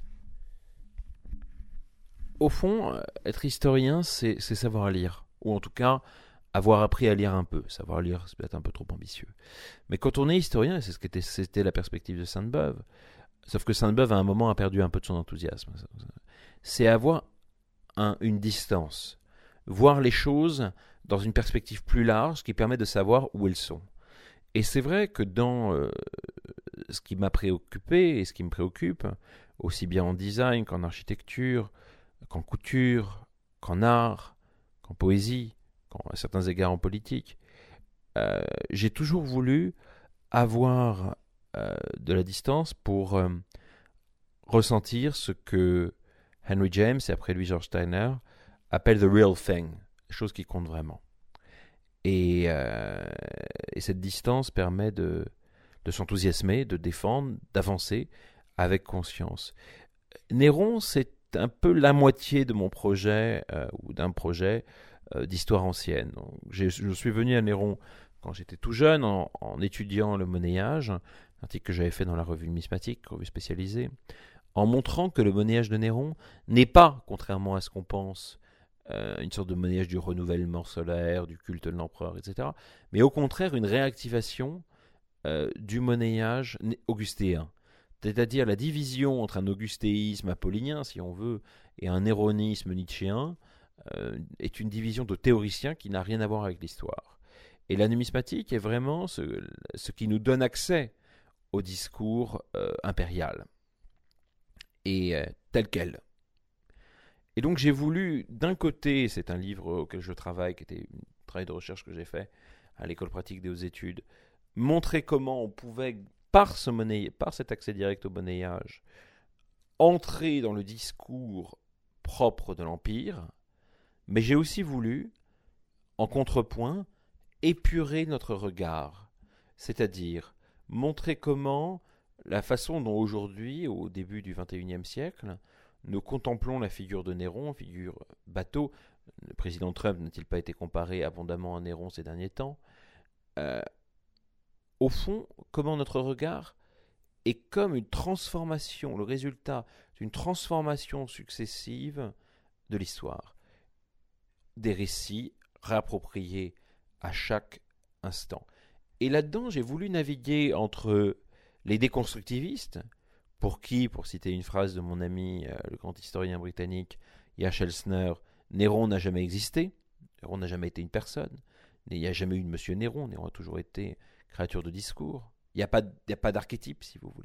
Au fond, être historien, c'est, c'est savoir lire, ou en tout cas avoir appris à lire un peu. Savoir lire, c'est peut-être un peu trop ambitieux. Mais quand on est historien, et c'est ce qu'était, c'était la perspective de Sainte-Beuve, sauf que Sainte-Beuve, à un moment, a perdu un peu de son enthousiasme. C'est avoir un, une distance, voir les choses dans une perspective plus large qui permet de savoir où elles sont. Et c'est vrai que dans euh, ce qui m'a préoccupé et ce qui me préoccupe, aussi bien en design qu'en architecture, qu'en couture, qu'en art, qu'en poésie, qu'en, à certains égards en politique, euh, j'ai toujours voulu avoir euh, de la distance pour euh, ressentir ce que Henry James, et après lui George Steiner, appellent the real thing, les choses qui comptent vraiment. Et, euh, et cette distance permet de, de s'enthousiasmer, de défendre, d'avancer avec conscience. Néron, c'est un peu la moitié de mon projet, euh, ou d'un projet euh, d'histoire ancienne. Donc, j'ai, je suis venu à Néron quand j'étais tout jeune, en, en étudiant le monnayage, un article que j'avais fait dans la revue numismatique, revue spécialisée, en montrant que le monnayage de Néron n'est pas, contrairement à ce qu'on pense, euh, une sorte de monnayage du renouvellement solaire, du culte de l'empereur, et cetera, mais au contraire une réactivation euh, du monnayage augustéen. C'est-à-dire la division entre un augustéisme apollinien, si on veut, et un néronisme nietzschéen, euh, est une division de théoriciens qui n'a rien à voir avec l'histoire. Et la numismatique est vraiment ce, ce qui nous donne accès au discours euh, impérial, et euh, tel quel. Et donc j'ai voulu, d'un côté, c'est un livre auquel je travaille, qui était un travail de recherche que j'ai fait à l'école pratique des hautes études, montrer comment on pouvait, par, ce monnaie, par cet accès direct au monnayage, entrer dans le discours propre de l'Empire, mais j'ai aussi voulu, en contrepoint, épurer notre regard, c'est-à-dire montrer comment la façon dont aujourd'hui, au début du vingt et unième siècle, nous contemplons la figure de Néron, figure bateau. Le président Trump n'a-t-il pas été comparé abondamment à Néron ces derniers temps? euh, Au fond, comment notre regard est comme une transformation, le résultat d'une transformation successive de l'histoire. Des récits réappropriés à chaque instant. Et là-dedans, j'ai voulu naviguer entre les déconstructivistes, pour qui, pour citer une phrase de mon ami, euh, le grand historien britannique Yach Elsner, Néron n'a jamais existé, Néron n'a jamais été une personne, il n'y a jamais eu de Monsieur Néron, Néron a toujours été créature de discours, il n'y a pas, il n'y a pas d'archétype, si vous voulez.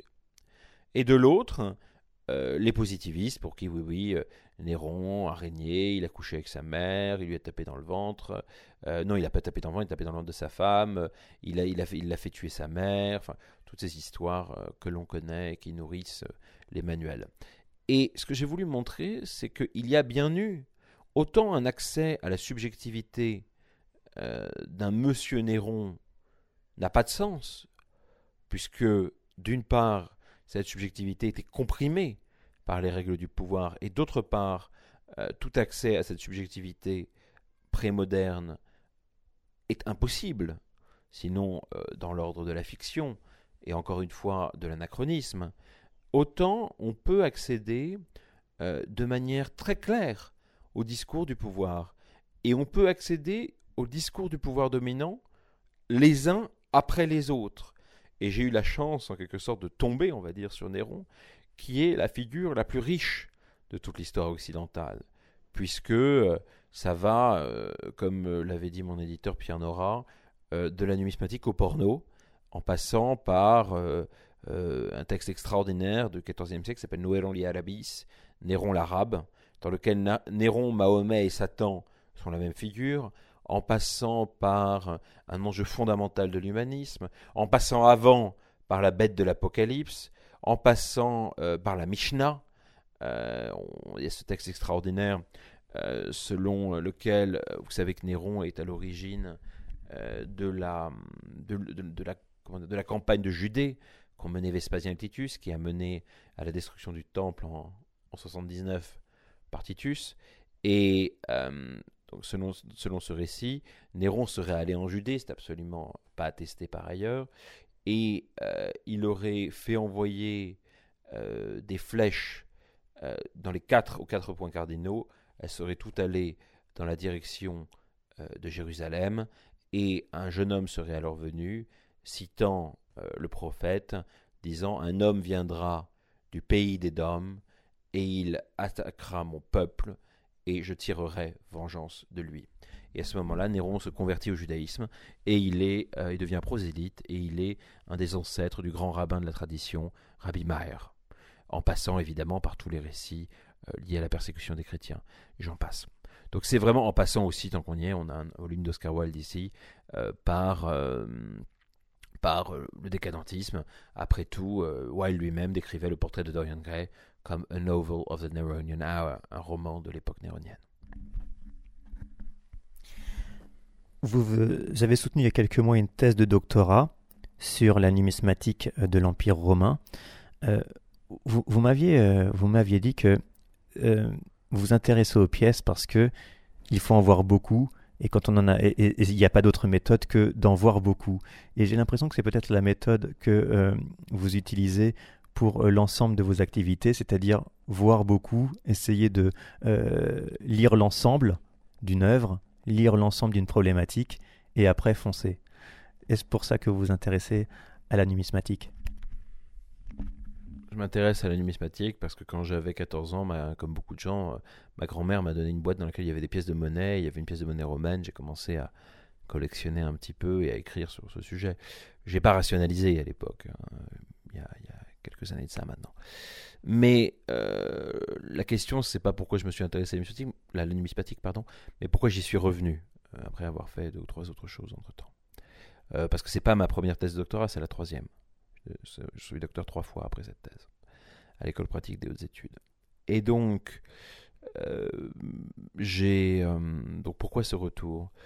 Et de l'autre, euh, les positivistes, pour qui, oui, oui, euh, Néron a régné, il a couché avec sa mère, il lui a tapé dans le ventre, euh, non, il n'a pas tapé dans le ventre, il a tapé dans le ventre de sa femme, euh, il, a, il, a fait, il l'a fait tuer sa mère, enfin, toutes ces histoires euh, que l'on connaît et qui nourrissent euh, les manuels. Et ce que j'ai voulu montrer, c'est qu'il y a bien eu autant un accès à la subjectivité euh, d'un monsieur Néron n'a pas de sens, puisque d'une part, cette subjectivité était comprimée par les règles du pouvoir, et d'autre part, euh, tout accès à cette subjectivité prémoderne est impossible, sinon euh, dans l'ordre de la fiction, et encore une fois de l'anachronisme. Autant on peut accéder euh, de manière très claire au discours du pouvoir, et on peut accéder au discours du pouvoir dominant les uns après les autres. Et j'ai eu la chance, en quelque sorte, de tomber, on va dire, sur Néron, qui est la figure la plus riche de toute l'histoire occidentale, puisque euh, ça va, euh, comme l'avait dit mon éditeur Pierre Nora, euh, de la numismatique au porno, en passant par euh, euh, un texte extraordinaire du quatorzième siècle qui s'appelle Néron l'Arabis, Néron l'Arabe, dans lequel Na- Néron, Mahomet et Satan sont la même figure, en passant par un enjeu fondamental de l'humanisme, en passant avant par la bête de l'Apocalypse, en passant euh, par la Mishnah. Euh, on, il y a ce texte extraordinaire euh, selon lequel vous savez que Néron est à l'origine euh, de, la, de, de, de, la, de la campagne de Judée qu'ont mené Vespasien et Titus, qui a mené à la destruction du temple en, en soixante-dix-neuf par Titus. Et euh, donc selon, selon ce récit, Néron serait allé en Judée, c'est absolument pas attesté par ailleurs, et euh, il aurait fait envoyer euh, des flèches euh, dans les quatre, aux quatre points cardinaux. Elles seraient toutes allées dans la direction euh, de Jérusalem, et un jeune homme serait alors venu, citant euh, le prophète, disant « Un homme viendra du pays d'Édom, et il attaquera mon peuple, et je tirerai vengeance de lui. » Et à ce moment-là, Néron se convertit au judaïsme, et il, est, euh, il devient prosélyte, et il est un des ancêtres du grand rabbin de la tradition, Rabbi Maher, en passant évidemment par tous les récits euh, liés à la persécution des chrétiens. Et j'en passe. Donc c'est vraiment en passant aussi, tant qu'on y est, on a un volume d'Oscar Wilde ici, euh, par, euh, par euh, le décadentisme. Après tout, euh, Wilde lui-même décrivait le portrait de Dorian Gray comme « a novel of the Neronian hour », un roman de l'époque néronienne. Vous, vous avez soutenu il y a quelques mois une thèse de doctorat sur la numismatique de l'Empire romain. Euh, vous, vous, m'aviez, euh, vous m'aviez dit que euh, vous vous intéressez aux pièces parce que il faut en voir beaucoup, et quand on en a, il n'y a pas d'autre méthode que d'en voir beaucoup. Et j'ai l'impression que c'est peut-être la méthode que euh, vous utilisez pour euh, l'ensemble de vos activités, c'est-à-dire voir beaucoup, essayer de euh, lire l'ensemble d'une œuvre, lire l'ensemble d'une problématique, et après foncer. Est-ce pour ça que vous vous intéressez à la numismatique ? Je m'intéresse à la numismatique parce que quand j'avais quatorze ans, ma, comme beaucoup de gens, euh, ma grand-mère m'a donné une boîte dans laquelle il y avait des pièces de monnaie, il y avait une pièce de monnaie romaine, j'ai commencé à collectionner un petit peu et à écrire sur ce sujet. J'ai pas rationalisé à l'époque, hein, il, y a, il y a quelques années de ça maintenant. Mais euh, la question, c'est pas pourquoi je me suis intéressé à la numismatique, la, la numismatique, pardon, mais pourquoi j'y suis revenu, euh, après avoir fait deux ou trois autres choses entre-temps. Euh, parce que c'est pas ma première thèse de doctorat, c'est la troisième. Je suis docteur trois fois après cette thèse, à l'école pratique des hautes études. Et donc, euh, j'ai... Euh, donc pourquoi ce retour ?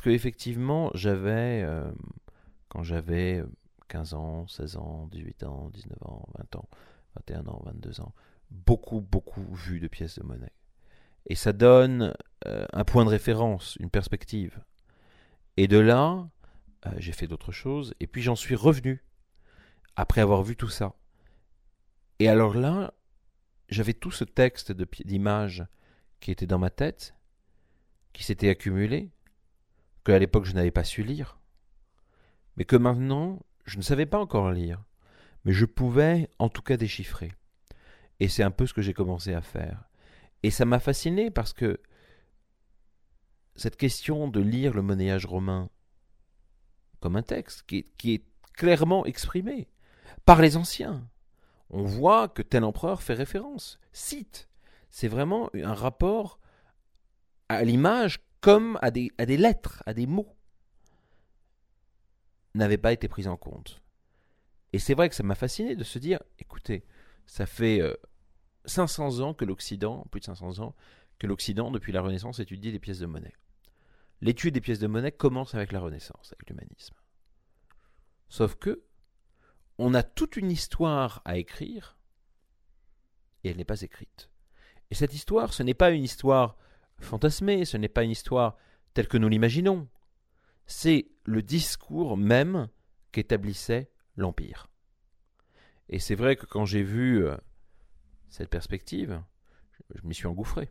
Parce qu'effectivement, j'avais, euh, quand j'avais quinze ans, seize ans, dix-huit ans, dix-neuf ans, vingt ans, vingt et un ans, vingt-deux ans, beaucoup, beaucoup vu de pièces de monnaie. Et ça donne euh, un point de référence, une perspective. Et de là, euh, j'ai fait d'autres choses, et puis j'en suis revenu, après avoir vu tout ça. Et alors là, j'avais tout ce texte de, d'images qui était dans ma tête, qui s'était accumulé, qu'à l'époque je n'avais pas su lire, mais que maintenant, je ne savais pas encore lire, mais je pouvais en tout cas déchiffrer. Et c'est un peu ce que j'ai commencé à faire. Et ça m'a fasciné parce que cette question de lire le monnayage romain comme un texte qui est, qui est clairement exprimé par les anciens. On voit que tel empereur fait référence, cite. C'est vraiment un rapport à l'image comme à des, à des lettres, à des mots, n'avait pas été pris en compte. Et c'est vrai que ça m'a fasciné de se dire, écoutez, ça fait euh, cinq cents ans que l'Occident, plus de cinq cents ans, que l'Occident, depuis la Renaissance, étudie les pièces de monnaie. L'étude des pièces de monnaie commence avec la Renaissance, avec l'humanisme. Sauf que, on a toute une histoire à écrire, et elle n'est pas écrite. Et cette histoire, ce n'est pas une histoire fantasmée, ce n'est pas une histoire telle que nous l'imaginons. C'est le discours même qu'établissait l'Empire. Et c'est vrai que quand j'ai vu euh, cette perspective, je, je m'y suis engouffré.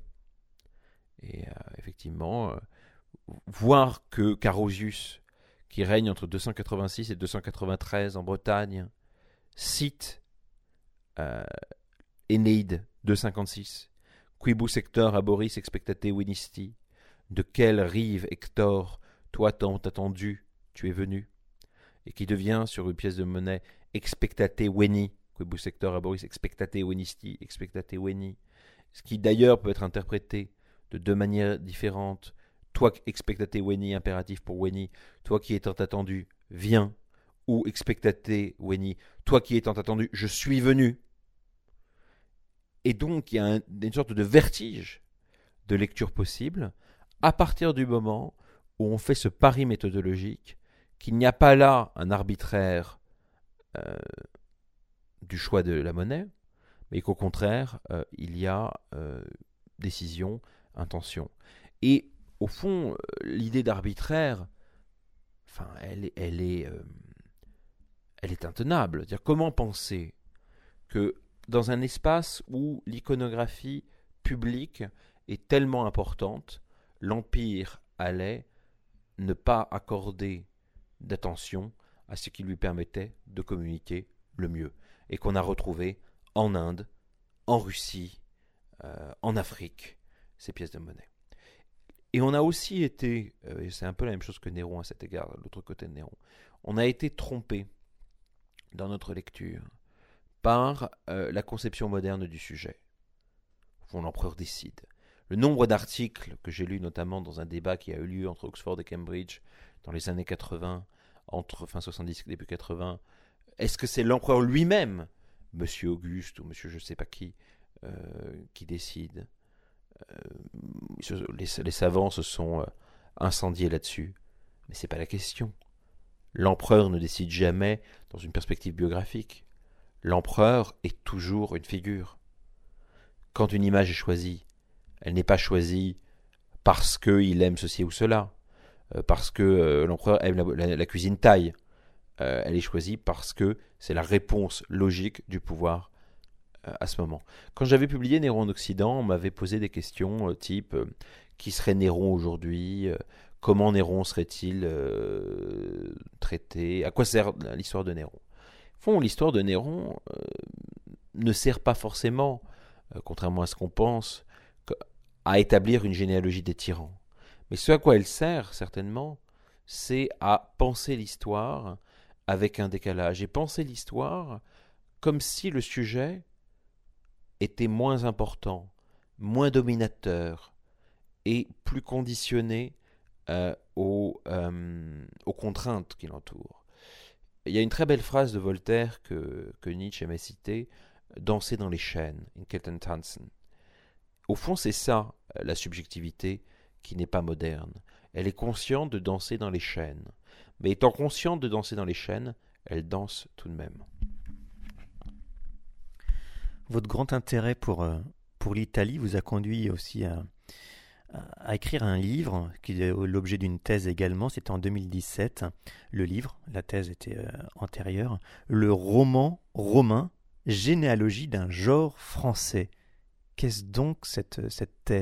Et euh, effectivement, euh, voir que Carausius, qui règne entre deux cent quatre-vingt-six et deux cent quatre-vingt-treize en Bretagne, cite euh, Énéide deux cent cinquante-six, Quibus Hector aboris expectate venisti, de quelle rive Hector, toi tant attendu, tu es venu, et qui devient sur une pièce de monnaie expectate veni, Quibus Hector aboris expectate venisti, expectate veni, ce qui d'ailleurs peut être interprété de deux manières différentes. Toi expectate veni, impératif pour veni, toi qui étant attendu, viens, ou expectate veni, toi qui étant attendu, je suis venu. Et donc il y a un, une sorte de vertige de lecture possible à partir du moment où on fait ce pari méthodologique qu'il n'y a pas là un arbitraire euh, du choix de la monnaie, mais qu'au contraire, euh, il y a euh, décision, intention. Et au fond, l'idée d'arbitraire, enfin, elle est, elle est, euh, elle est intenable. C'est-à-dire, comment penser que dans un espace où l'iconographie publique est tellement importante, l'Empire allait ne pas accorder d'attention à ce qui lui permettait de communiquer le mieux, et qu'on a retrouvé en Inde, en Russie, euh, en Afrique, ces pièces de monnaie. Et on a aussi été, euh, et c'est un peu la même chose que Néron à cet égard, l'autre côté de Néron, on a été trompé dans notre lecture par euh, la conception moderne du sujet. Où l'empereur décide. Le nombre d'articles que j'ai lus, notamment dans un débat qui a eu lieu entre Oxford et Cambridge dans les années quatre-vingts, entre fin soixante-dix et début quatre-vingts, est-ce que c'est l'empereur lui-même, Monsieur Auguste ou Monsieur je ne sais pas qui, euh, qui décide? euh, les, les savants se sont euh, incendiés là-dessus. Mais ce n'est pas la question. L'empereur ne décide jamais dans une perspective biographique. L'empereur est toujours une figure. Quand une image est choisie, elle n'est pas choisie parce qu'il aime ceci ou cela, euh, parce que euh, l'empereur aime la, la, la cuisine thaï. Euh, elle est choisie parce que c'est la réponse logique du pouvoir euh, à ce moment. Quand j'avais publié Néron en Occident, on m'avait posé des questions euh, type euh, qui serait Néron aujourd'hui, euh, comment Néron serait-il euh, traité, à quoi sert l'histoire de Néron. Au fond, l'histoire de Néron euh, ne sert pas forcément, euh, contrairement à ce qu'on pense, à établir une généalogie des tyrans. Mais ce à quoi elle sert, certainement, c'est à penser l'histoire avec un décalage. Et penser l'histoire comme si le sujet était moins important, moins dominateur et plus conditionné euh, aux, euh, aux contraintes qui l'entourent. Il y a une très belle phrase de Voltaire que, que Nietzsche aimait citer, « Danser dans les chaînes », in Ketten tanzen. Au fond, c'est ça, la subjectivité qui n'est pas moderne. Elle est consciente de danser dans les chaînes. Mais étant consciente de danser dans les chaînes, elle danse tout de même. Votre grand intérêt pour, euh, pour l'Italie vous a conduit aussi à, à, à écrire un livre qui est l'objet d'une thèse également. C'était en deux mille dix-sept. Le livre, la thèse était euh, antérieure. Le roman romain, généalogie d'un genre français. Qu'est-ce donc cette, cette thèse ?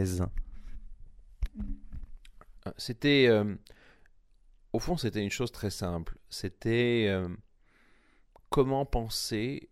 C'était, euh, au fond, c'était une chose très simple. C'était euh, comment penser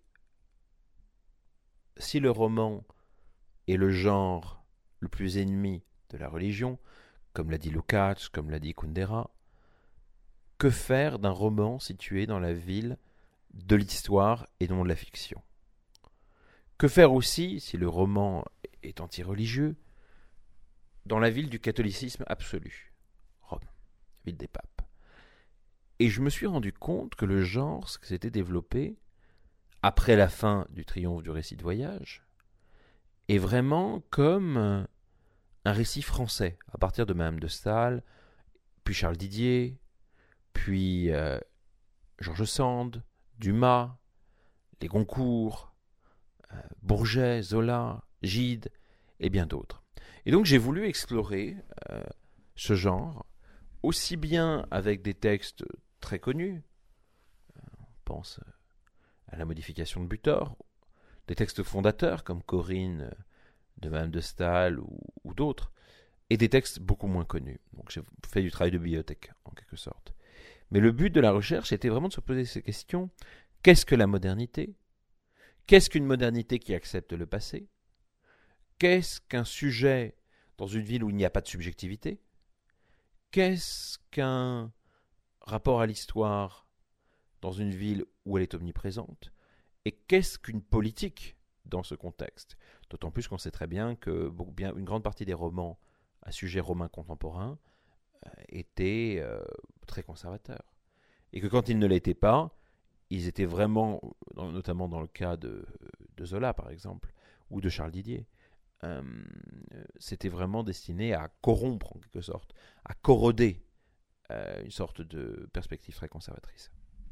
si le roman est le genre le plus ennemi de la religion, comme l'a dit Lukács, comme l'a dit Kundera, que faire d'un roman situé dans la ville de l'histoire et non de la fiction ? Que faire aussi, si le roman est anti-religieux, dans la ville du catholicisme absolu, Rome, ville des papes. Et je me suis rendu compte que le genre s'était développé après la fin du triomphe du récit de voyage, est vraiment comme un récit français, à partir de Madame de Staël, puis Charles Didier, puis euh, George Sand, Dumas, les Goncourt, euh, Bourget, Zola, Gide, et bien d'autres. Et donc j'ai voulu explorer euh, ce genre, aussi bien avec des textes très connus, euh, on pense à la modification de Butor, des textes fondateurs comme Corinne de Madame de Staël ou, ou d'autres, et des textes beaucoup moins connus. Donc j'ai fait du travail de bibliothèque, en quelque sorte. Mais le but de la recherche était vraiment de se poser ces questions. Qu'est-ce que la modernité ? Qu'est-ce qu'une modernité qui accepte le passé ? Qu'est-ce qu'un sujet dans une ville où il n'y a pas de subjectivité ? Qu'est-ce qu'un rapport à l'histoire dans une ville où elle est omniprésente ? Et qu'est-ce qu'une politique dans ce contexte ? D'autant plus qu'on sait très bien que beaucoup, bien, une grande partie des romans à sujet romain contemporain euh, étaient euh, très conservateurs. Et que quand ils ne l'étaient pas, ils étaient vraiment, notamment dans le cas de, de Zola par exemple, ou de Charles Didier, euh, c'était vraiment destiné à corrompre en quelque sorte, à corroder euh, une sorte de perspective très conservatrice.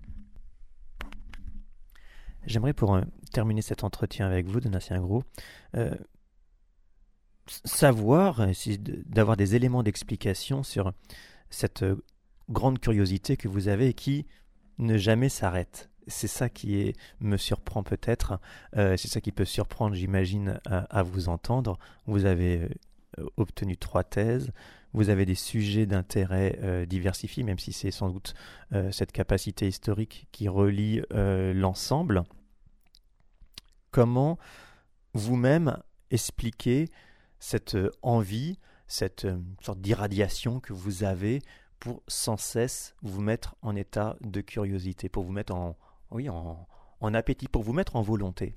J'aimerais pour euh, terminer cet entretien avec vous, Donatien Gros, euh, savoir, essayer d'avoir des éléments d'explication sur cette euh, grande curiosité que vous avez et qui ne jamais s'arrête. C'est ça qui est, me surprend peut-être, euh, c'est ça qui peut surprendre, j'imagine, à, à vous entendre. Vous avez euh, obtenu trois thèses, vous avez des sujets d'intérêt euh, diversifiés, même si c'est sans doute euh, cette capacité historique qui relie euh, l'ensemble. Comment vous-même expliquer cette envie, cette euh, sorte d'irradiation que vous avez pour sans cesse vous mettre en état de curiosité, pour vous mettre en, oui, en, en appétit, pour vous mettre en volonté?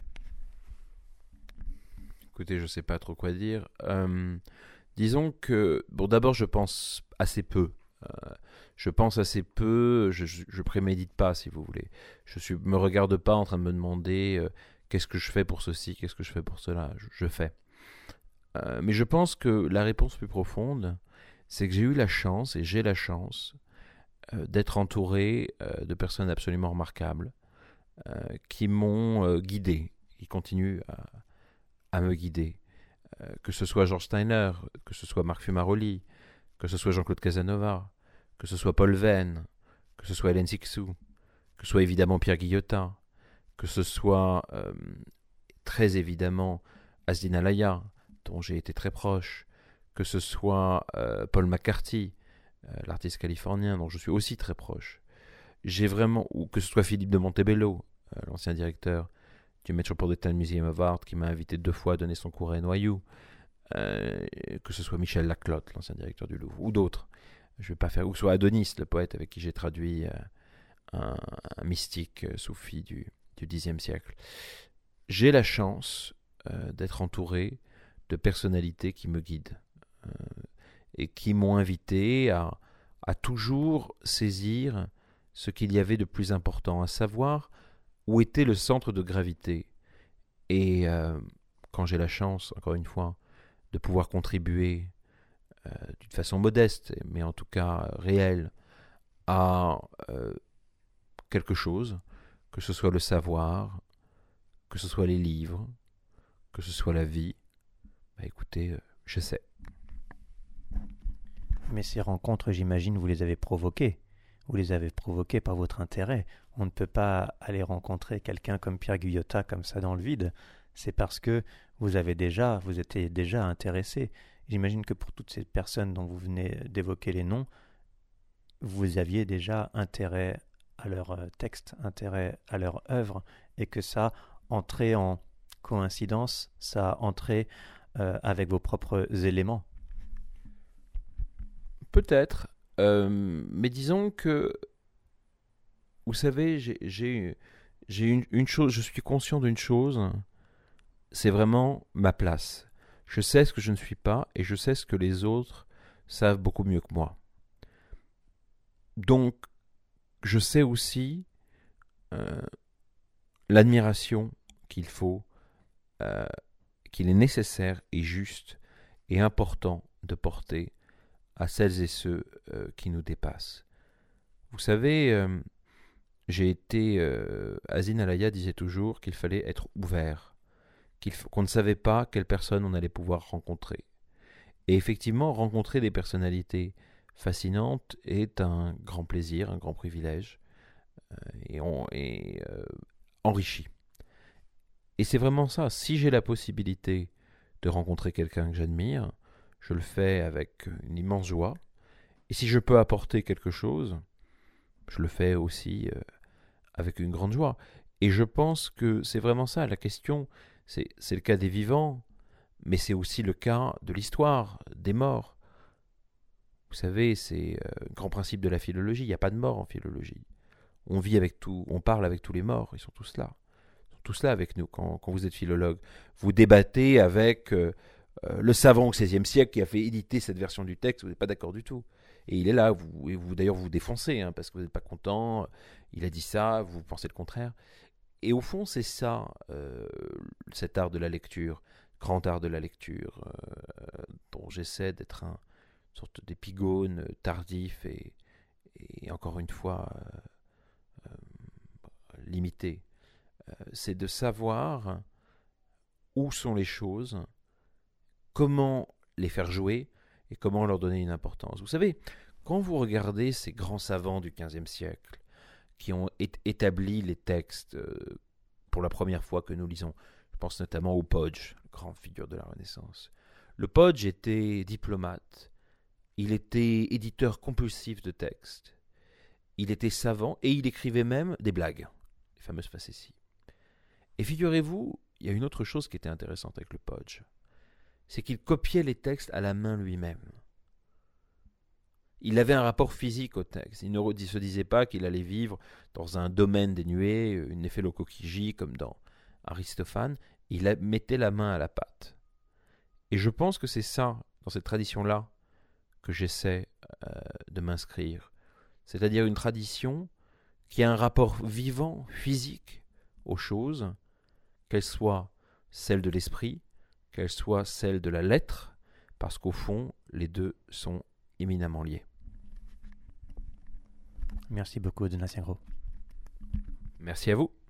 Écoutez, je ne sais pas trop quoi dire. Euh, disons que, bon, d'abord, je pense assez peu. Euh, je pense assez peu, je, je, je prémédite pas, si vous voulez. Je ne me regarde pas en train de me demander euh, qu'est-ce que je fais pour ceci, qu'est-ce que je fais pour cela. Je, je fais. Euh, mais je pense que la réponse plus profonde, c'est que j'ai eu la chance, et j'ai la chance, euh, d'être entouré euh, de personnes absolument remarquables, euh, qui m'ont euh, guidé, qui continuent à, à me guider. Euh, que ce soit Georges Steiner, que ce soit Marc Fumaroli, que ce soit Jean-Claude Casanova, que ce soit Paul Venn, que ce soit Hélène Cixous, que ce soit évidemment Pierre Guillotin, que ce soit euh, très évidemment Asdin Alaya, dont j'ai été très proche, que ce soit euh, Paul McCarthy, euh, l'artiste californien dont je suis aussi très proche, j'ai vraiment, ou que ce soit Philippe de Montebello, euh, l'ancien directeur du Metropolitan Museum of Art, qui m'a invité deux fois à donner son cours à N Y U, euh, que ce soit Michel Laclotte, l'ancien directeur du Louvre, ou d'autres. Je vais pas faire, ou soit Adonis, le poète avec qui j'ai traduit euh, un, un mystique euh, soufi du, du Xe siècle. J'ai la chance euh, d'être entouré de personnalités qui me guident euh, et qui m'ont invité à, à toujours saisir ce qu'il y avait de plus important, à savoir où était le centre de gravité. Et euh, quand j'ai la chance, encore une fois, de pouvoir contribuer euh, d'une façon modeste, mais en tout cas réelle, à euh, quelque chose, que ce soit le savoir, que ce soit les livres, que ce soit la vie, bah écoutez, euh, je sais. Mais ces rencontres, j'imagine, vous les avez provoquées. Vous les avez provoquées par votre intérêt. On ne peut pas aller rencontrer quelqu'un comme Pierre Guyotat comme ça dans le vide. C'est parce que vous avez déjà, vous étiez déjà intéressé. J'imagine que pour toutes ces personnes dont vous venez d'évoquer les noms, vous aviez déjà intérêt à leur texte, intérêt à leur œuvre, et que ça entrait en coïncidence, ça entrait euh, avec vos propres éléments. Peut-être, euh, mais disons que, vous savez, j'ai, j'ai, j'ai une, une chose, je suis conscient d'une chose, c'est vraiment ma place. Je sais ce que je ne suis pas et je sais ce que les autres savent beaucoup mieux que moi. Donc, je sais aussi euh, l'admiration qu'il faut, euh, qu'il est nécessaire et juste et important de porter à celles et ceux euh, qui nous dépassent. Vous savez, euh, j'ai été... Euh, Azine Alaya disait toujours qu'il fallait être ouvert, qu'il, qu'on ne savait pas quelle personne on allait pouvoir rencontrer. Et effectivement, rencontrer des personnalités fascinantes est un grand plaisir, un grand privilège, euh, et, on, et euh, enrichi. Et c'est vraiment ça, si j'ai la possibilité de rencontrer quelqu'un que j'admire, je le fais avec une immense joie. Et si je peux apporter quelque chose, je le fais aussi euh, avec une grande joie. Et je pense que c'est vraiment ça, la question, c'est, c'est le cas des vivants, mais c'est aussi le cas de l'histoire, des morts. Vous savez, c'est le grand principe de la philologie, il n'y a pas de mort en philologie. On vit avec tout, on parle avec tous les morts, ils sont tous là. Ils sont tous là avec nous quand, quand vous êtes philologue. Vous débattez avec euh, euh, le savant au seizième siècle qui a fait éditer cette version du texte, vous n'êtes pas d'accord du tout. Et il est là, vous, et vous d'ailleurs vous vous défoncez, hein, parce que vous n'êtes pas content, il a dit ça, vous pensez le contraire. Et au fond, c'est ça, euh, cet art de la lecture, grand art de la lecture, euh, dont j'essaie d'être un, une sorte d'épigone tardif et, et encore une fois euh, euh, limité. Euh, c'est de savoir où sont les choses, comment les faire jouer et comment leur donner une importance. Vous savez, quand vous regardez ces grands savants du quinzième siècle qui ont é- établi les textes euh, pour la première fois que nous lisons, je pense notamment au Podge, grande figure de la Renaissance. Le Podge était diplomate, il était éditeur compulsif de textes, il était savant et il écrivait même des blagues, les fameuses facéties. Et figurez-vous, il y a une autre chose qui était intéressante avec le Podge, c'est qu'il copiait les textes à la main lui-même. Il avait un rapport physique au texte. Il ne se disait pas qu'il allait vivre dans un domaine dénué, une néphélocoquille comme dans Aristophane. Il mettait la main à la pâte. Et je pense que c'est ça, dans cette tradition-là, que j'essaie euh, de m'inscrire. C'est-à-dire une tradition qui a un rapport vivant, physique aux choses, qu'elles soient celles de l'esprit, qu'elles soient celles de la lettre, parce qu'au fond, les deux sont éminemment liés. Merci beaucoup, Donat Sagro. Merci à vous.